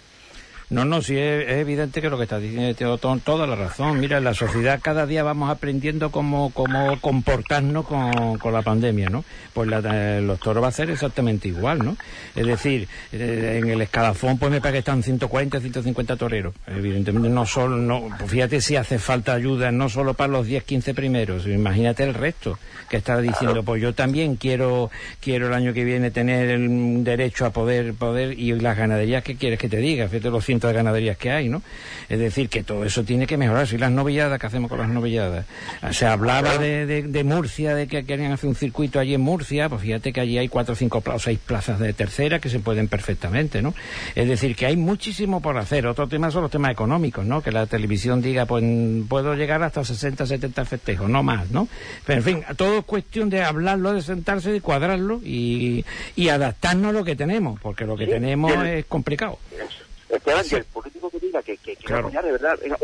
No, sí, es evidente que lo que estás diciendo tiene toda la razón. Mira, en la sociedad cada día vamos aprendiendo cómo comportarnos con la pandemia, ¿no? Pues los toros va a ser exactamente igual, ¿no? Es decir, en el escalafón pues me parece que están 140, 150 toreros. Evidentemente pues fíjate si hace falta ayuda, no solo para los 10, 15 primeros, imagínate el resto, que está diciendo, pues yo también quiero el año que viene tener el derecho a poder, y las ganaderías, ¿qué quieres que te diga? Fíjate los cientos de ganaderías que hay, ¿no? Es decir, que todo eso tiene que mejorar. Si las novilladas, ¿qué hacemos con las novilladas? Se hablaba de Murcia, de que querían hacer un circuito allí en Murcia, pues fíjate que allí hay 4 o 5 o 6 plazas de tercera que se pueden perfectamente, ¿no? Es decir, que hay muchísimo por hacer. Otro tema son los temas económicos, ¿no? Que la televisión diga, pues puedo llegar hasta 60, 70 festejos, no más, ¿no? Pero en fin, todo es cuestión de hablarlo, de sentarse, de cuadrarlo y adaptarnos a lo que tenemos, porque lo que tenemos es complicado. Esteban, que el político que diga que claro, apoyar, de verdad, en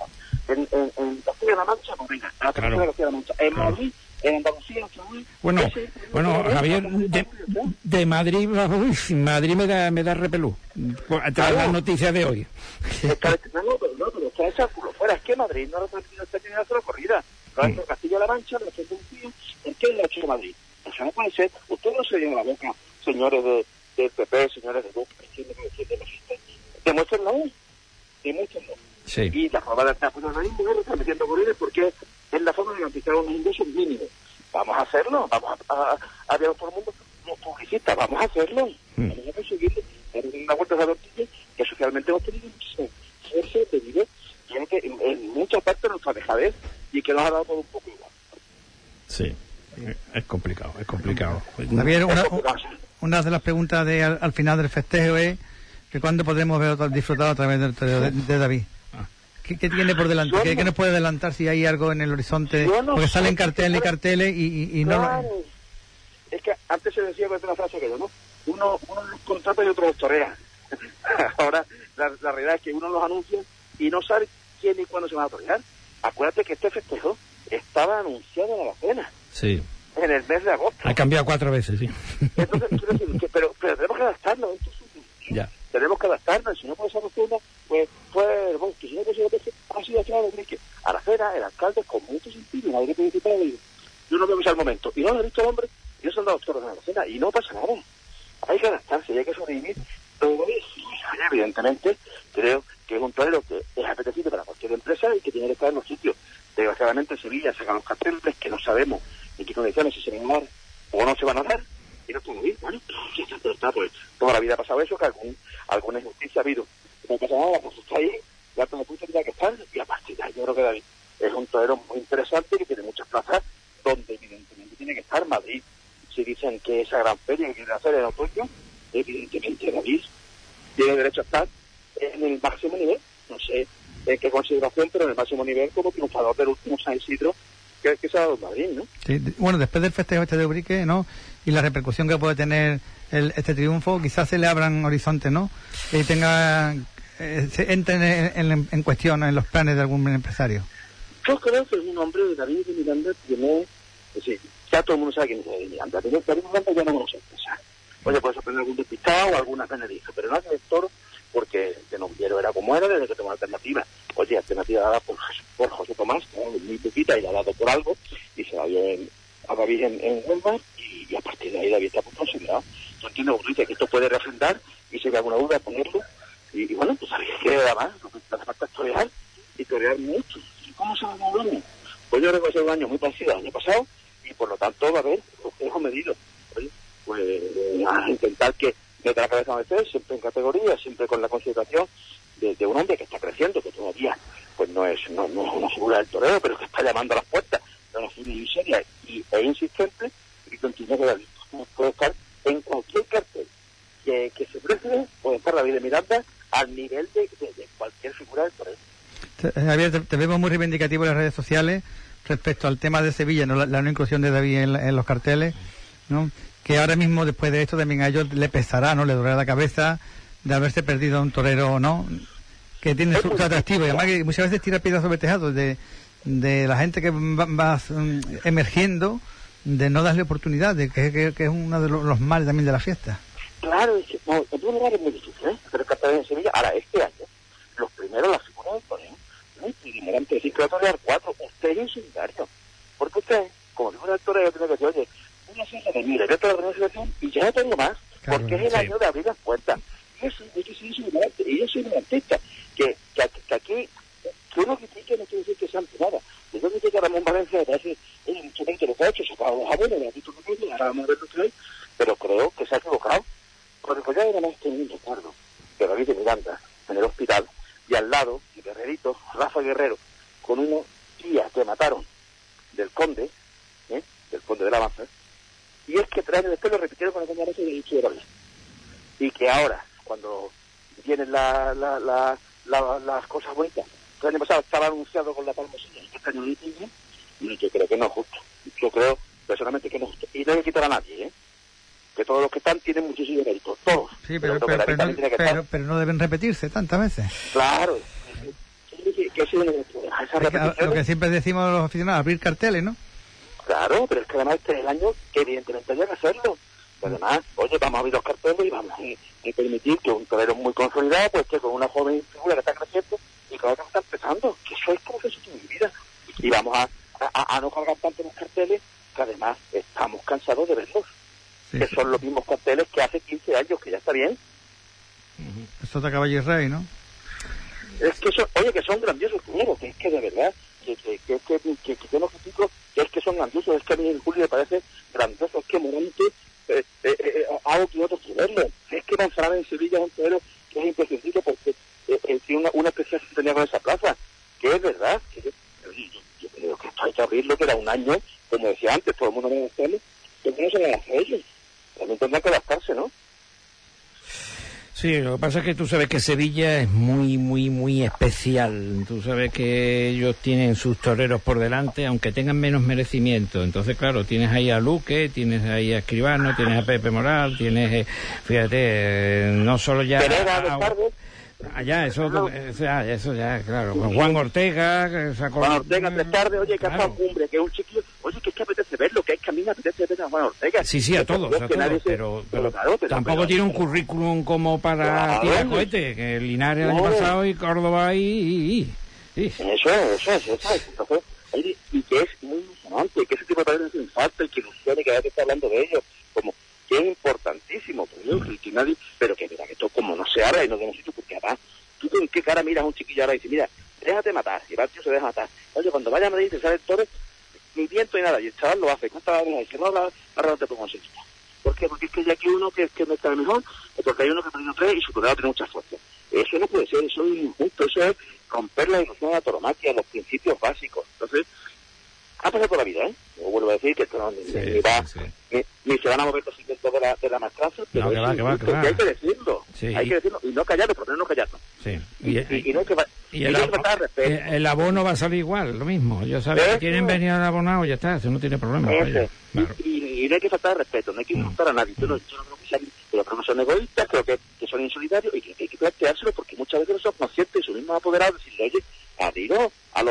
Castilla-La Mancha, pues venga, a través de Castilla-La Mancha, en Madrid, en Andalucía, bueno, Javier, de Madrid, Madrid me da repelú, tras las noticias de hoy. Pero está esa culo fuera, es que Madrid no ha repartido esta primera sola corrida, en Castilla-La Mancha, en Andalucía, ¿en qué le ha hecho Madrid? Eso no puede ser, ustedes no se llenan la boca, señores del PP, señores de Vox, demuéstrenlo. Sí. Y la forma de estar metiendo corridas, porque es la forma de garantizar unos ingresos mínimos. Vamos a hacerlo, vamos a ver a todo el mundo, los publicistas, vamos a hacerlo. Vamos a conseguirlo, dar una vuelta a la tortilla, que socialmente hemos tenido fuerza debido a que en muchas partes nuestra dejadez, y que nos ha dado todo un poco igual. Sí, es complicado. Javier, una de las preguntas al final del festejo es que cuándo podremos disfrutar otra vez de David. ¿Qué tiene por delante? ¿Qué nos puede adelantar si hay algo en el horizonte? Porque salen carteles y no... Es que antes se decía, una frase que yo, ¿no? Uno los contrata y otro los torea. Ahora la realidad es que uno los anuncia y no sabe quién y cuándo se van a torear. Acuérdate que este festejo estaba anunciado en la cena. Sí. En el mes de agosto. Ha cambiado 4 veces, sí. Entonces, quiero decir, pero tenemos que adaptarnos. Esto es ya. Tenemos que adaptarnos, si no puede ser costumbre, pues que si no puede ser ha sido claro que a la cena, el alcalde con mucho sentido, nadie que participar, yo no veo que sea el momento, y no lo he visto el hombre, y no se han dado toros en la cena, y no pasa nada, hay que adaptarse, y hay que sobrevivir, pero evidentemente creo que es un torero que es apetecible para cualquier empresa y que tiene que estar en los sitios. Desgraciadamente en Sevilla sacan los carteles que no sabemos en qué condiciones, si se van a dar o no se van a dar, y no estuvo bien, bueno, pues toda la vida ha pasado eso, que alguna injusticia ha habido, no pasa nada, pues está ahí, ya como punto tiene que estar, y a partir de ahí yo creo que David es un torero torero muy interesante, que tiene muchas plazas, donde evidentemente tiene que estar Madrid. Si dicen que esa gran feria que quiere hacer en otoño, evidentemente David tiene derecho a estar en el máximo nivel, no sé en qué consideración, pero en el máximo nivel como triunfador del último San Isidro que se ha dado en Madrid, ¿no? Sí, bueno, después del festejo de Ubrique, ¿no? Y la repercusión que puede tener este triunfo, quizás se le abran horizontes, ¿no? Y se entren en cuestión en los planes de algún empresario. Yo creo que un hombre de David de Miranda tiene, es decir, ya todo el mundo sabe quién es David de Miranda. David de Miranda ya no conoce empresa. Oye, puede sorprender algún despistado o alguna benedicta, pero no hace toro, porque de novillero era como era, desde que tomó alternativa. Oye, alternativa dada por José Tomás, que era muy poquita y la ha dado por algo, y se la dio a David en Huelva, y a partir de ahí David está considerado. Yo entiendo que dice que esto puede refrendar, y si hay alguna duda, ponerlo, y bueno, pues sabéis que además lo que hace falta es torear, y torear mucho. ¿Cómo se va a mover? Pues yo creo que va a ser un año muy parecido al año pasado, y por lo tanto va a haber ojo medido. Oye, pues a intentar que mete la cabeza a meter, siempre en categoría, siempre con la consideración de un hombre que está creciendo, que todavía pues no es una figura del toreo, pero que está llamando a las puertas de una figura muy seria e insistente, y continúa que David puede estar en cualquier cartel que se precie, puede estar David de Miranda al nivel de cualquier figura del toreo. Javier, te vemos muy reivindicativo en las redes sociales respecto al tema de Sevilla, ¿no? La no inclusión de David en los carteles, ¿no? Que ahora mismo, después de esto, también a ellos le pesará, ¿no? Le dolerá la cabeza de haberse perdido a un torero, ¿no? Que tiene su atractivo, y además que muchas veces tira piedras sobre tejado de la gente que va emergiendo, de no darle oportunidad, de que es uno de los males también de la fiesta. Claro, en primer lugar es muy difícil, ¿eh? Pero carteles en Sevilla, ahora este año, los primeros, las figuras del toreo, muy ignorante decir que va a torear 4, usted es insolidario, porque usted, como figura del toreo, tiene que decir, oye, una silla de mira, yo te la organización y ya no tengo más, claro, porque es el año de abrir las puertas. Y eso es que soy ignorante, y yo soy ignorantista, que aquí, que uno critique no quiere decir que sea nada. Yo critico que Ramón Valencia me parece, mucho gente lo que ha hecho, sacado los abuelos, le ha visto lo que hay, ahora vamos a ver lo que hay, pero creo que se ha equivocado, porque pues ya era más que un recuerdo de David de Miranda, en el hospital, y al lado, el guerrerito, Rafa Guerrero, con unos tías que mataron del conde de la Maza, y es que 3 años después lo repitieron con la compañera de Dicho de David. Y que ahora, cuando vienen las cosas bonitas, el año pasado estaba anunciado con la palmosilla, y este año no tiene, y yo creo que no es justo. Yo creo personalmente que no es justo. Y no hay que quitar a nadie, que todos los que están tienen muchísimo mérito, todos. Sí, pero no deben repetirse tantas veces. Claro. Lo que siempre decimos los aficionados, abrir carteles, ¿no? Claro, pero es que además este es el año que evidentemente hay que hacerlo. Además, oye, vamos a abrir los carteles y vamos a permitir que un torero muy consolidado, pues que con una joven figura que está creciendo y que otra está empezando, que eso es como que eso es mi vida. Y vamos a no cargar tanto los carteles, que además estamos cansados de verlos. Sí, que son los mismos carteles que hace 15 años, que ya está bien. Eso de Caballo y Rey, ¿no? Es que que son grandiosos, primero, que es que de verdad, que yo no critico, que es que son grandiosos, es que a mí en Julio me parece grandioso, es que Morante hago que otros verlo, es que Manzanares en Sevilla es un torero que es imprescindible porque tiene una especial sintonía con esa plaza, que es verdad, que yo creo que esto hay que abrirlo, que era un año, como decía antes, todo el mundo no hacerlo, pero no se le hace a ellos, también tendrán que adaptarse, ¿no? Sí, lo que pasa es que tú sabes que Sevilla es muy, muy, muy especial. Tú sabes que ellos tienen sus toreros por delante, aunque tengan menos merecimiento. Entonces, claro, tienes ahí a Luque, tienes ahí a Escribano, tienes a Pepe Moral, tienes, fíjate, no solo ya... eso ya, claro. Juan Ortega, que sacó... Juan Ortega, 3 tardes, oye, que ha estado cumbre, que es un chiquillo, oye, que es que apetece verlo, que es que a mí me apetece ver a Juan Ortega. Sí, a todos, pero tampoco tiene un currículum como para tirar cohete, que Linares el año pasado y Córdoba y... Eso es. Entonces, y que es muy emocionante, que ese tipo de tareas hacen falta y que ilusione, que a veces está hablando de ellos, como que es importantísimo, pero que mira que esto como no se habla y no tenemos sitio, porque además, tú con qué cara miras a un chiquillo ahora y dices, mira, déjate matar, y el tío se deja matar. Oye, cuando vaya a Madrid te sale el toro, ni viento ni nada, y el chaval lo hace, ¿cuántas veces dice? No, ahora no te pongo en sitio. ¿Por qué? Porque es que hay aquí uno que me está mejor, porque hay uno que ha tenido 3 y su torero tiene mucha fuerza. Eso no puede ser, eso es injusto, eso es romper la ilusión de la tauromaquia, los principios básicos. Entonces, ni se van a mover los cimientos de la maestranza, pero que va. hay que decirlo, hay que decirlo, y no callarlo, por no callarlo. Sí. Y no hay que faltar respeto. El abono va a salir igual, lo mismo. Ya sabes que quieren venir al abonado, ya está, eso no tiene problema. Claro. Y no hay que faltar respeto, no hay que insultar a nadie. Yo no creo que sean, pero creo que son egoístas, creo que son insolidarios, y que hay que planteárselo, porque muchas veces no son conscientes y sus mismos apoderados decirle, oye, adiós a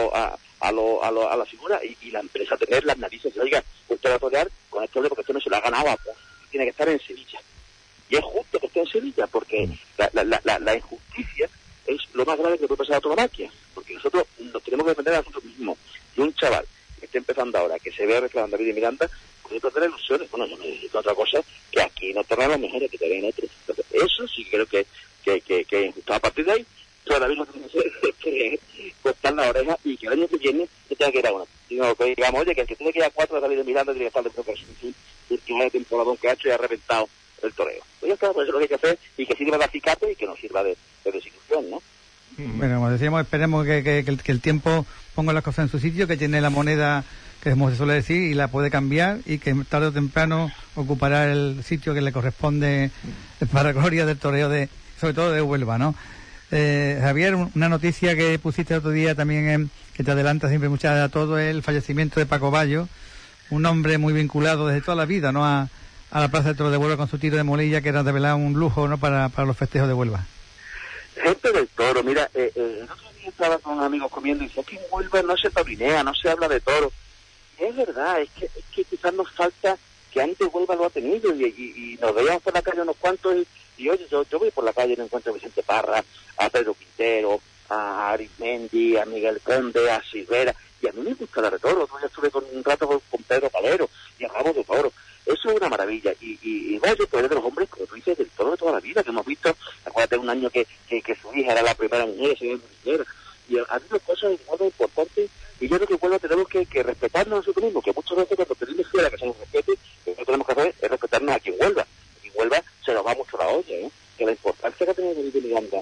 la figura, y la empresa tener las narices, oiga, usted va a apoderar con este hombre porque esto no se lo ha ganado a vos, tiene que estar en Sevilla. Y es justo que esté en Sevilla, porque la injusticia es lo más grave que puede pasar a autonomaquia, porque nosotros nos tenemos que defender a nosotros mismos. Y un chaval que esté empezando ahora, que se vea reclamando a David y Miranda, puede perder ilusiones. Bueno, yo me dedico a otra cosa, que aquí no tornan los mejores, que te ven otros. Entonces, eso sí creo que es injusto. A partir de ahí, todavía no tiene que hacer que cortar la oreja y que el año que viene se tenga que ir a uno. Sino que digamos, oye, que el que tiene que ir a 4 de David y Miranda tiene que estar dentro de su última temporada que ha hecho y ha reventado el toreo. Pues ya está, pues eso es lo que hay que hacer, y que sirva de acicate y que no sirva de desilusión, ¿no? Bueno, como decíamos, esperemos que el tiempo ponga las cosas en su sitio, que tiene la moneda, que como se suele decir, y la puede cambiar, y que tarde o temprano ocupará el sitio que le corresponde para gloria del toreo, sobre todo de Huelva, ¿no? Javier, una noticia que pusiste el otro día también, que te adelanta siempre mucho a todo, es el fallecimiento de Paco Bayo, un hombre muy vinculado desde toda la vida, ¿no?, a la Plaza de Toros de Huelva, con su tiro de molilla, que era de verdad un lujo, ¿no?, para los festejos de Huelva. Gente del toro, mira, el otro día estaba con amigos comiendo y dice, que en Huelva no se taurinea, no se habla de toro. Y es verdad, es que quizás nos falta, que antes Huelva lo ha tenido, y nos veíamos por la calle unos cuantos, y oye, yo voy por la calle y me encuentro a Vicente Parra, a Pedro Quintero, a Arismendi, a Miguel Conde, a Silvera, y a mí me gusta la de toro. Yo estuve un rato con Pedro Palero y a Ramos de Toro. Eso es una maravilla, y vaya, pues de los hombres, como tú dices, del toro de toda la vida, que hemos visto. Acuérdate, un año que su hija era la primera mujer, y ha habido cosas muy importantes, y yo creo que Huelva tenemos que respetarnos a nosotros mismos, que muchas veces cuando pedimos fuera que se nos respete, lo que tenemos que hacer es respetarnos aquí en Huelva. Y Huelva se nos va mucho la olla, que la importancia que ha tenido David Miranda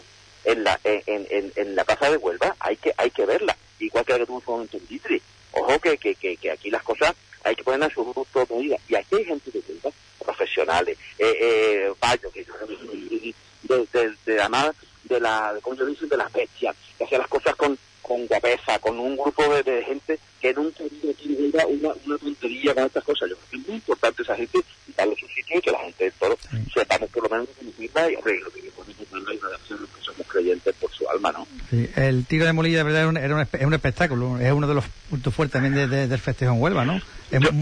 en la plaza de Huelva hay que verla, igual que la que tuvo en su momento en Ditri. Ojo que aquí las cosas hay que poner a su gusto medida, y aquí hay gente de Huelva, profesionales, Bayo, que como yo dicen, de las bestias, que hacía las cosas con guapesa, con un grupo de gente que nunca vive aquí en Huelva una tontería con estas cosas. Yo creo que es muy importante esa gente darle su sitio, y que la gente del toro sepamos por lo menos reconocerla, y hombre, lo que podemos darle es una acción, los que somos creyentes por su alma, ¿no? Sí, el tiro de molilla, de verdad, es un espectáculo, es uno de los puntos fuertes también del festejo en Huelva, ¿no?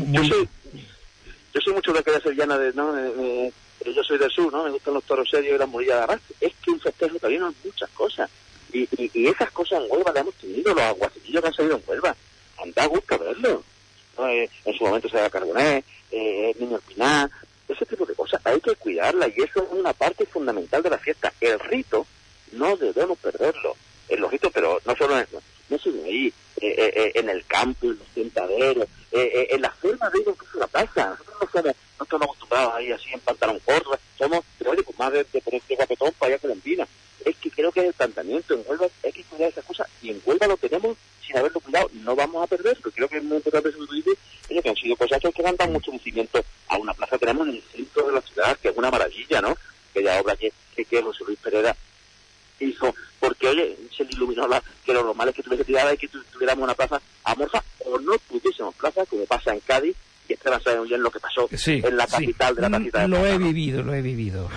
Yo soy mucho de aquella sevillana yo soy del sur, ¿no? Me gustan los toros serios y las molillas de arrastre. Es que un festejo también hay muchas cosas, y esas cosas en Huelva las hemos tenido, los aguacillos que han salido en Huelva, da gusto verlo, ¿no? En su momento se da Carbonés, el Niño Espinar, ese tipo de cosas hay que cuidarla, y eso es una parte fundamental de la fiesta. El rito no debemos perderlo, en los ritos, pero no solo ahí, en el campo, en los tentaderos, en las formas de ir incluso a la plaza. Nosotros no estamos acostumbrados ahí así en pantalón corto, somos, oye, pues más de ponerte guapetón para allá Colombina. Es que creo que es el planteamiento en Huelva, hay que cuidar esas cosas, y en Huelva lo tenemos sin haberlo cuidado, no vamos a perder, porque creo que es muy importante eso que tú dices, que han sido cosas que han dado mucho lucimiento a una plaza que tenemos en el centro de la ciudad, que es una maravilla, ¿no? Aquella obra que José Luis Pereira hizo, porque oye, se le iluminó que lo normal es que tuviese tirada y que tuviéramos una plaza amorfa, o no tuviésemos plaza, como pasa en Cádiz, y ustedes saben muy bien lo que pasó en la capital de la tacita de Lo he vivido. Lo he vivido,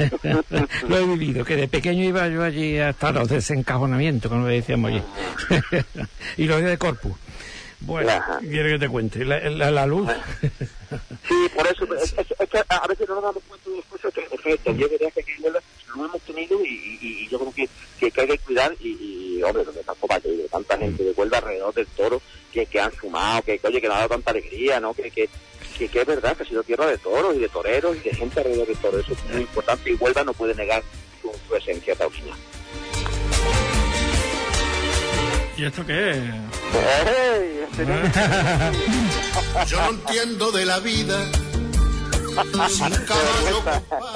que de pequeño iba yo allí hasta los desencajonamientos, como decíamos allí. Y los días de Corpus. Bueno, quiero que te cuente. La luz. Sí, por eso, es que a veces no nos damos cuenta de las cosas que efecto. Yo diría que aquí en Huelva lo hemos tenido, y yo creo que hay que cuidar, y hombre, donde tampoco hay tanta gente de Huelva alrededor del toro que han sumado, que nos ha dado tanta alegría, ¿no? Que es verdad que ha sido tierra de toros y de toreros y de gente alrededor del toro. Eso es muy importante, y Huelva no puede negar su esencia taurina. ¿Y esto qué es? Yo no entiendo de la vida sin caballo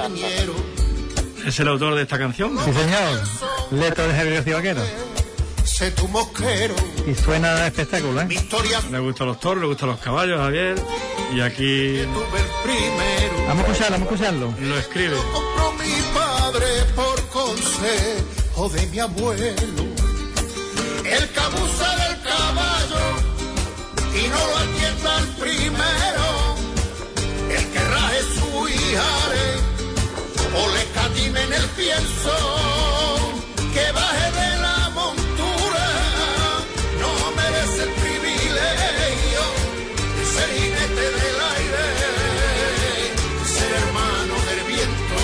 compañero. ¿Es el autor de esta canción? Sí, señor. Letra de Javier García Vaquero. sé tu mosquero. Y suena de espectáculo, ¿eh? Mi historia Le gustan los toros, le gustan los caballos, Javier. Y aquí que tuve el primero. Vamos a escucharlo. lo escribe. Lo compró mi padre por consejo de mi abuelo. El cabuza del caballo y no lo atienda el primero. El que raje su hijare o le catime en el pienso. Que baje de la montura, no merece el privilegio de ser jinete del aire, ser hermano del viento.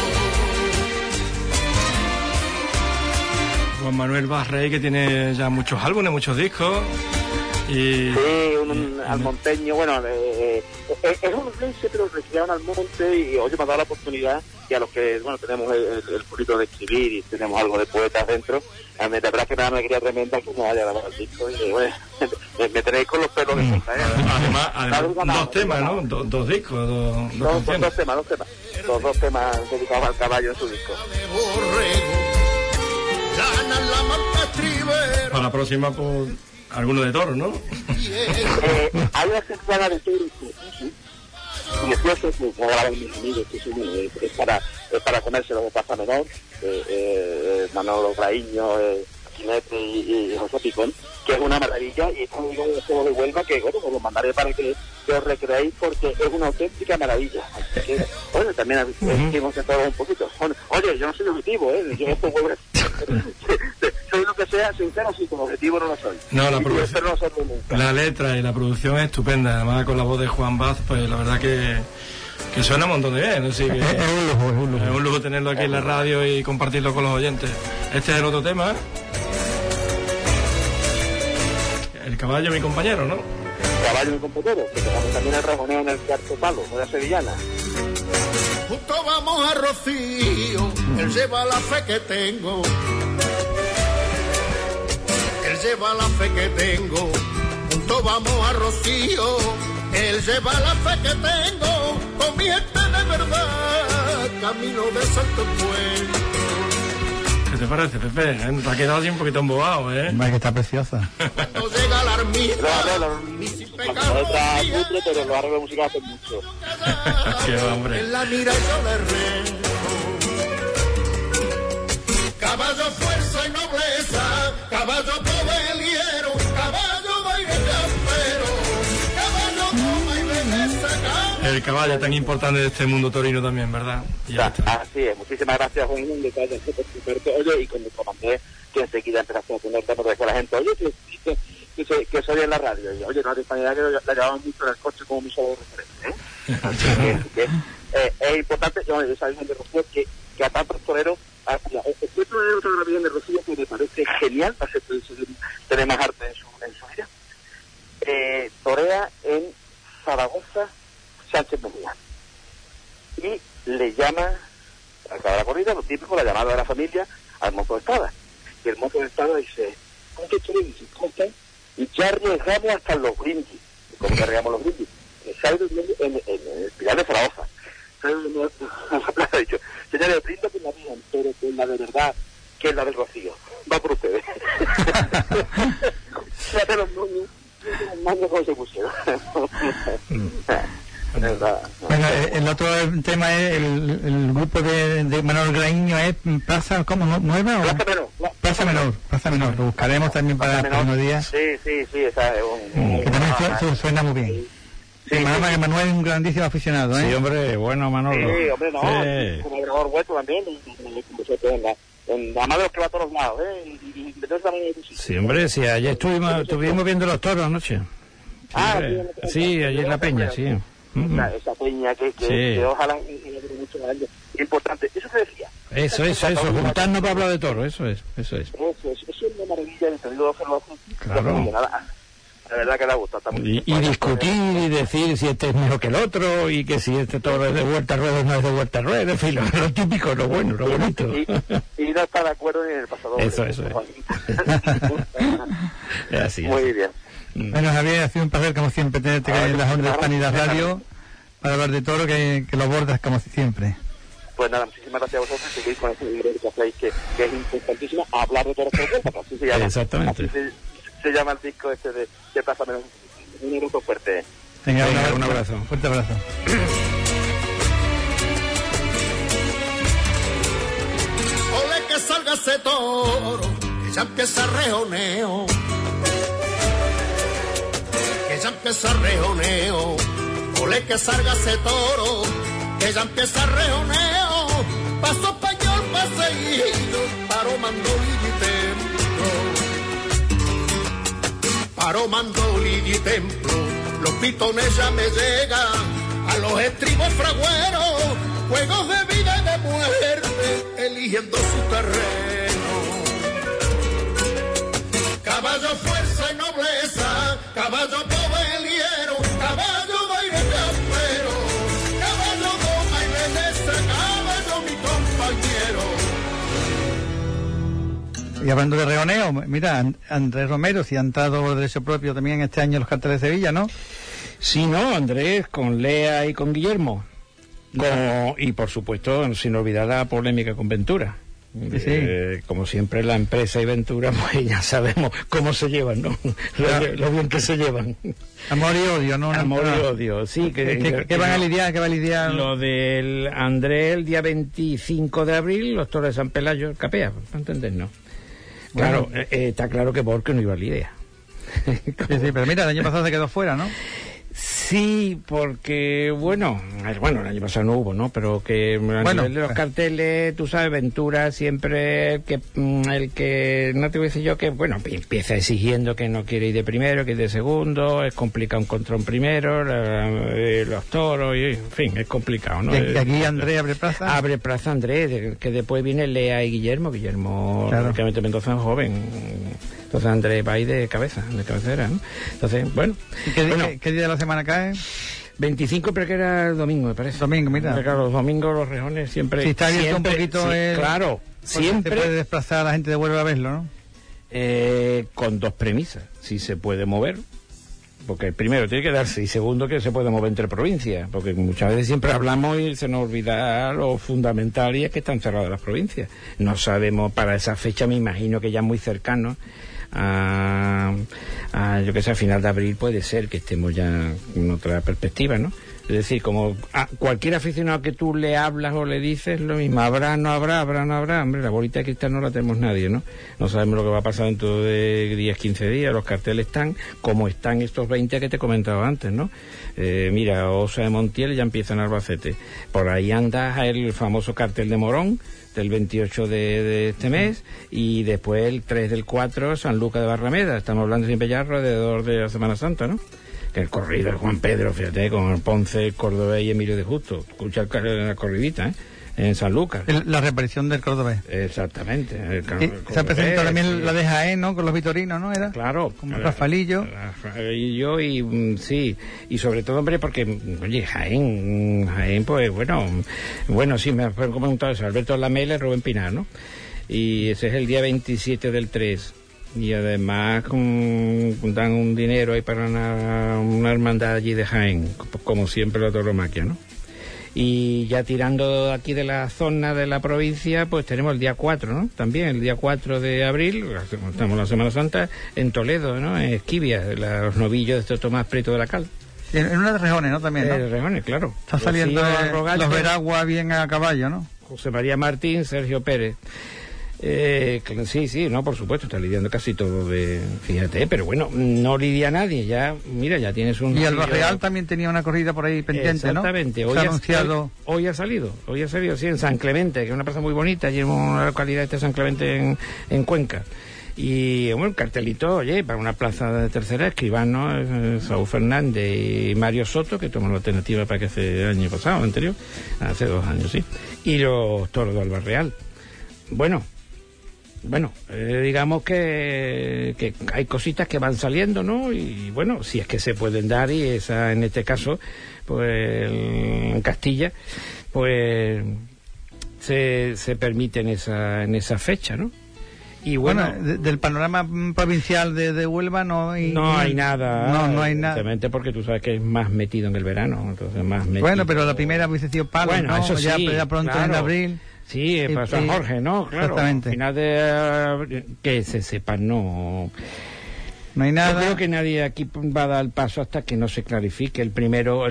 Juan Manuel Barrey, que tiene ya muchos álbumes, muchos discos. Y Sí, un almonteño, bueno, es un influencer, pero residía en Almonte y hoy me ha dado la oportunidad, y a los que, bueno, tenemos el purito de escribir y tenemos algo de poetas dentro, la verdad es que me da una alegría tremenda que me haya grabado el disco y, bueno, me tenéis con los pelos de punta, ¿eh? Además dos temas, ¿no? Dos discos, dos canciones. Dos temas dedicados al caballo en su disco. De borrego, ganan la marca estribera. Para la próxima, pues, alguno de toros, ¿no? Hay una semana de toros, y después que graban mis amigos, que son, es para comérselo de Plaza Menor, Manolo Braiño, Quinete y José Picón, que es una maravilla, y están los juegos de Huelva, que bueno, os lo mandaré para que os recreéis, porque es una auténtica maravilla. Así que, bueno, también hicimos de todo un poquito. Bueno, oye, yo no soy objetivo, yo esto soy lo que sea, sincero, sí, como objetivo no lo soy. No, la Y producción, espero no serlo nunca. la letra y la producción es estupenda, además con la voz de Juan Baz, pues la verdad que suena un montón de bien, así que Es un lujo. es un lujo tenerlo aquí en la radio y compartirlo con los oyentes. Este es el otro tema. El caballo, mi compañero, ¿no? Caballo de computero, que también el rajoneo en el cuarto palo, de la sevillana. Juntos vamos a Rocío, él lleva la fe que tengo. Él lleva la fe que tengo. Juntos vamos a Rocío, él lleva la fe que tengo. Con mi gente de verdad, camino de Santo Pueblo. ¿Qué te parece, Pepe? Te ha quedado así un poquito embobado, ¿eh? Más que está preciosa. Cuando llega la ermita, ni sin pecar Otra rodilla, bucle, pero los arreglos musicales hacen mucho. Qué hombre. en la mira yo le rezo. Caballo, fuerza y nobleza, caballo proveliero, caballo baile campero, caballo toma y belleza, caballo. El caballo tan importante de este mundo torino también, ¿verdad? Y ya está. Así es, muchísimas gracias, Juan, un detalle por tu parte. Oye, y cuando comandé, que enseguida empezaste a poner temas de la gente, oye, que soy en la radio. Y, oye, no te imaginas que la llevaban mucho en el coche como mi solo referente, ¿eh? Así que es importante, yo sabía de Rocío que a tantos toreros, este torero también de Rocío que me parece genial, para tener más arte en su vida. Torea en Zaragoza, Sánchez Mejía. Y le llama, al acabar la corrida, lo típico, la llamada de la familia al mozo de espada. Y el mozo de espada dice, ¿con qué te dices? ¿Cómo estás? Y ya arriesgamos hasta los brindis. ¿Cómo que arriesgamos los brindis? Sale durmiendo en el Pilar de Zaragoza. Sale durmiendo en la plaza, ha dicho, señores, brindo con la mía, pero con la de verdad, que es la del Rocío. Va por ustedes. Fíjate los moños como se pusieron. Bueno, el otro tema es el grupo de Manolo Graiño, es Plaza, ¿cómo? ¿Nueva o? Plaza Menor, lo buscaremos también para unos días. Sí, esa es que también suena muy bien. Sí, Manuel es un grandísimo aficionado, ¿eh? Sí, hombre, bueno, Manolo. Sí, hombre, no, Sí. como grabador vuestro también, en la madre que va a todos lados, ¿eh? Y también Sí, hombre, sí, ayer estuvimos viendo los toros anoche. Sí, allí en la peña, sí. Esa peña que ojalá dure muchos años. Importante, eso se decía. Eso, juntarnos para hablar de toro, eso es. Eso es una maravilla, entendido Claro. La verdad que da gusto. Y discutir y decir si este es mejor que el otro y que si este toro es de vuelta a ruedas no es de vuelta a ruedas, en fin, lo típico, lo bueno, lo bonito. Y no está de acuerdo ni en el pasado. Eso es. Así es. Muy bien. Bueno, Javier, ha sido un placer como siempre tenerte en las ondas de Hispanidad Radio para hablar de toro que lo bordas como siempre. Pues nada, muchísimas gracias a vosotros, seguir con ese libro que hacéis, que es importantísimo, hablar de toros por vuelta, así se llama. Exactamente. Así se llama el disco este de Plaza Melón. Un grupo fuerte. Venga, un abrazo. Fuerte abrazo. Ole que salga ese toro, que ya empieza rejoneo. Que ya empieza rejoneo. Ole que salga ese toro, que ya empieza rejoneo. Paso español, paseído, paro mandolí y templo. Paro mandolí y templo. Los pitones ya me llegan a los estribos fragüeros. Juegos de vida y de muerte, eligiendo su terreno. Caballo, fuerza y nobleza, caballo poveliero, caballo baile de afuero, caballo goma y belleza, caballo mi compañero. Y hablando de reoneo, mira, Andrés Romero, si ha entrado por derecho propio también este año en los carteles de Sevilla, ¿no? Sí, no, Andrés, con Lea y con Guillermo. Y por supuesto, sin olvidar la polémica con Ventura. Sí. Como siempre, la empresa y Ventura, pues ya sabemos cómo se llevan, ¿no? Lo bien que se llevan. Amor y odio, ¿no? Amor y odio, sí. ¿Qué van a lidiar? ¿Qué va a lidiar? Lo del Andrés el día 25 de abril, los toros de San Pelayo, Capea, para entendernos. Claro, bueno. Está claro que Borque no iba a lidiar. Sí, pero mira, el año pasado se quedó fuera, ¿no? Sí, porque, bueno, el año pasado no hubo, ¿no? Pero que a nivel de los carteles, tú sabes, Ventura siempre el que no te voy a decir yo que, bueno, empieza exigiendo que no quiere ir de primero, que ir de segundo, es complicado encontrar un primero, los toros, y, en fin, es complicado, ¿no? ¿Y aquí Andrés abre plaza? Abre plaza Andrés, que después viene Lea y Guillermo, claro. Lógicamente Mendoza es joven. Entonces Andrés va ahí de cabecera, ¿no? Entonces, bueno. ¿Qué día de la semana cae? 25, pero que era el domingo, me parece. Domingo, mira. Porque los domingos los rejones siempre... Si está abierto siempre, un poquito sí, claro, siempre... Se puede desplazar a la gente de Huelva a verlo, ¿no? Con dos premisas. Si se puede mover, porque primero tiene que darse, y segundo que se puede mover entre provincias, porque muchas veces siempre hablamos y se nos olvida lo fundamental, y es que están cerradas las provincias. No sabemos, para esa fecha me imagino que ya muy cercano, yo que sé, a final de abril puede ser que estemos ya en otra perspectiva, ¿no? Es decir, como a cualquier aficionado que tú le hablas o le dices lo mismo, habrá, no habrá, hombre, la bolita de cristal no la tenemos nadie, ¿no? No sabemos lo que va a pasar dentro de 10, 15 días, los carteles están como están estos 20 que te he comentado antes, ¿no? Mira, Osa de Montiel ya empieza en Albacete, por ahí anda el famoso cartel de Morón, del 28 de este mes, y después el 3 del 4 San Lucas de Barrameda. Estamos hablando siempre ya alrededor de la Semana Santa, ¿no? Que el corrido de Juan Pedro, fíjate, con Ponce, Cordobés y Emilio de Justo. Escucha la corridita, ¿eh? En San Lucas. La reaparición del Cordobés. Exactamente. Se ha presentado también la de Jaén, ¿no? Con los vitorinos, ¿no? Era. Claro. Como Rafaelillo. Rafaelillo sí. Y sobre todo, hombre, porque, oye, Jaén, pues, bueno, sí, me han comentado eso. Alberto Lamela y Rubén Pinar, ¿no? Y ese es el día 27 del 3. Y además dan un dinero ahí para una hermandad allí de Jaén, como siempre la tauromaquia, ¿no? Y ya tirando aquí de la zona de la provincia, pues tenemos el día 4, ¿no? También el día 4 de abril, estamos en la Semana Santa, en Toledo, ¿no? En Esquivia, los novillos de estos Tomás Prieto de la Cal. En una de Rejones, ¿no? También, ¿no? Rejones, claro. Está saliendo los Veragua bien a caballo, ¿no? José María Martín, Sergio Pérez. Sí, no, por supuesto, está lidiando casi todo fíjate, pero bueno, no lidia nadie, ya, mira, ya tienes un... Y Alba Real también tenía una corrida por ahí pendiente, exactamente, ¿no? Hoy ha salido, sí, en San Clemente, que es una plaza muy bonita, allí en una localidad de San Clemente en Cuenca. Y bueno, el cartelito, oye, para una plaza de tercera, Escribano, Saúl Fernández y Mario Soto, que toman la alternativa para que hace el año pasado, anterior, hace 2 años, sí. Y los toros de Alba Real. Bueno, digamos que hay cositas que van saliendo, ¿no? Y bueno, si es que se pueden dar, y esa en este caso, pues en Castilla, pues se permite en esa fecha, ¿no? Y bueno, del panorama provincial de Huelva no hay nada. No hay nada. Simplemente porque tú sabes que es más metido en el verano, entonces más metido. Bueno, pero la primera hubiese sido Palo, bueno, ¿no? eso sí, ya pronto, claro. en abril. Sí, para San Jorge, ¿no? Claro. Exactamente. Al final de que se sepa, no hay nada. Yo creo que nadie aquí va a dar el paso hasta que no se clarifique. El primero,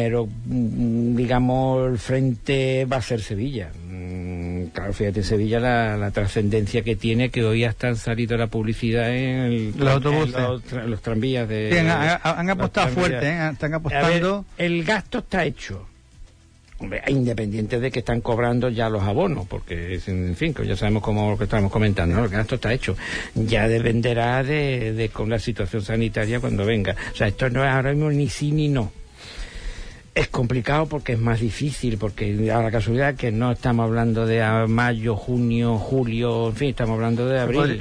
digamos, el frente va a ser Sevilla. Claro, fíjate, Sevilla la trascendencia que tiene, que hoy hasta han salido la publicidad en los autobuses, en los tranvías de... Sí, han apostado fuerte, están apostando. Ver, el gasto está hecho. Hombre, independiente de que están cobrando ya los abonos, porque, en fin, que ya sabemos como lo que estamos comentando, ¿no? El gasto está hecho. Ya dependerá de con la situación sanitaria cuando venga. O sea, esto no es ahora mismo ni sí ni no. Es complicado porque es más difícil, porque a la casualidad que no estamos hablando de mayo, junio, julio, en fin, estamos hablando de abril.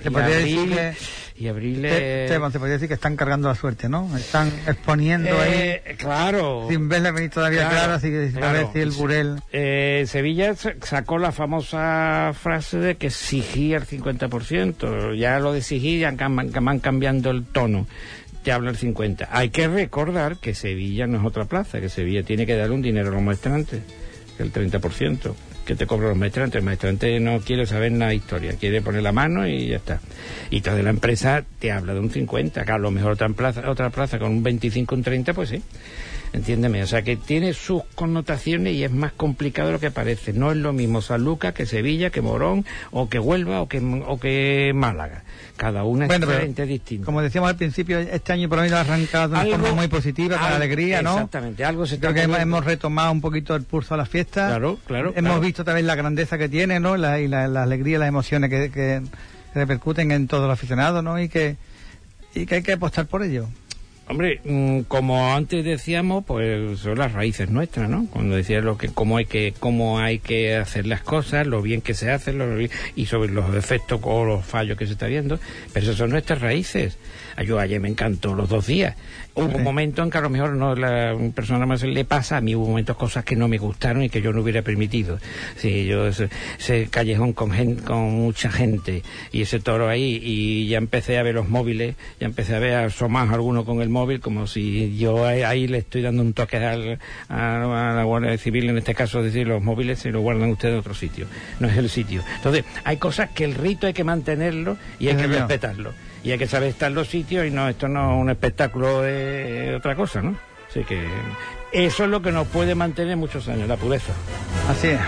Y abril se podría decir que están cargando la suerte, ¿no? Están exponiendo ahí. Claro. Sin verla venir todavía clara, así que a ver si el Burel. Sevilla sacó la famosa frase de que exigía el 50%. Ya lo de exigir ya van cambiando el tono. Te habla el 50%. Hay que recordar que Sevilla no es otra plaza, que Sevilla tiene que darle un dinero a los maestrantes, el 30%. Que te cobran los maestrantes. El maestrante no quiere saber nada de historia, quiere poner la mano y ya está. Y toda la empresa te habla de un 50%, que a lo mejor otra plaza con un 25, un 30, pues sí. Entiéndeme, o sea que tiene sus connotaciones y es más complicado de lo que parece. No es lo mismo San Lucas que Sevilla, que Morón, o que Huelva, o que Málaga. Cada una es diferente, distinta. Como decíamos al principio, este año por lo menos ha arrancado de una forma muy positiva, con alegría, ¿no? Exactamente, algo se creo que hemos retomado un poquito el pulso a la fiesta. Claro. Hemos visto también la grandeza que tiene, ¿no? La alegría, las emociones que repercuten en todos los aficionados, ¿no? Y que hay que apostar por ello. Hombre, como antes decíamos, pues son las raíces nuestras, ¿no? Cuando decía cómo hay que hacer las cosas, lo bien que se hace, y sobre los defectos o los fallos que se está viendo, pero esas son nuestras raíces. Yo ayer me encantó los 2 días. Hubo un momento en que a lo mejor la persona más le pasa, a mí hubo momentos cosas que no me gustaron y que yo no hubiera permitido. Sí, yo ese callejón con mucha gente y ese toro ahí, y ya empecé a ver los móviles, ya empecé a ver asomar alguno con el móvil, como si yo ahí le estoy dando un toque a la Guardia Civil, en este caso, decir, los móviles se los guardan ustedes en otro sitio, no es el sitio. Entonces, hay cosas que el rito hay que mantenerlo y hay que respetarlo. Y hay que saber estar en los sitios, y no, esto no es un espectáculo de otra cosa, ¿no? Así que eso es lo que nos puede mantener muchos años, la pureza. Así es.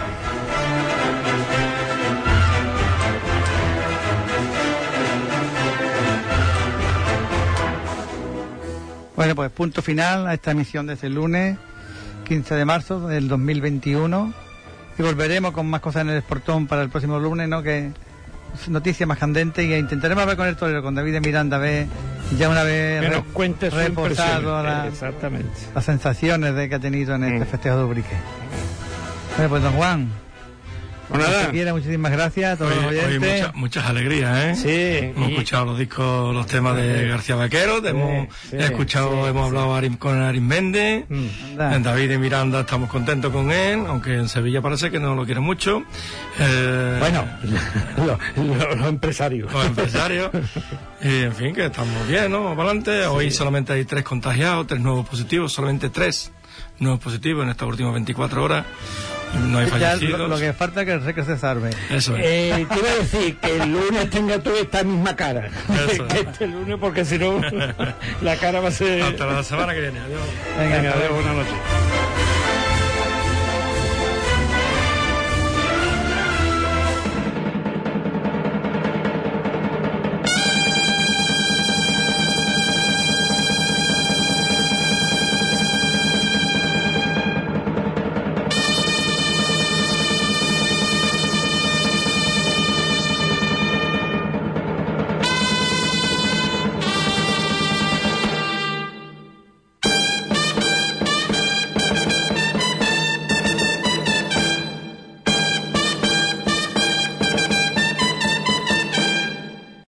Bueno, pues punto final a esta emisión de este lunes, 15 de marzo del 2021. Y volveremos con más cosas en el Esportón para el próximo lunes, ¿no? Que noticias más candentes, y intentaremos hablar con el torero, con David de Miranda, ya una vez que nos cuente reposado exactamente las sensaciones que ha tenido en este festejo de Ubrique. Bueno, pues don Juan, Pues nada. Muchísimas gracias a todos los oyentes. Hoy muchas alegrías, ¿eh? Sí. Hemos escuchado los discos, los temas de García Vaquero, hemos hablado con Arismendi, David de Miranda, estamos contentos con él, aunque en Sevilla parece que no lo quiere mucho. Bueno, los empresarios. Los empresarios. Y en fin, que estamos bien, ¿no? Para adelante. Hoy solamente hay 3 contagiados, 3 nuevos positivos, solamente 3 nuevos positivos en estas últimas 24 horas. No hay fallecidos. Lo que falta es que se salve. Eso es. Te iba a decir que el lunes tenga toda esta misma cara. Eso es. Este lunes, porque si no, la cara va a ser... Hasta la semana que viene. Adiós. Venga, adiós, buenas noches.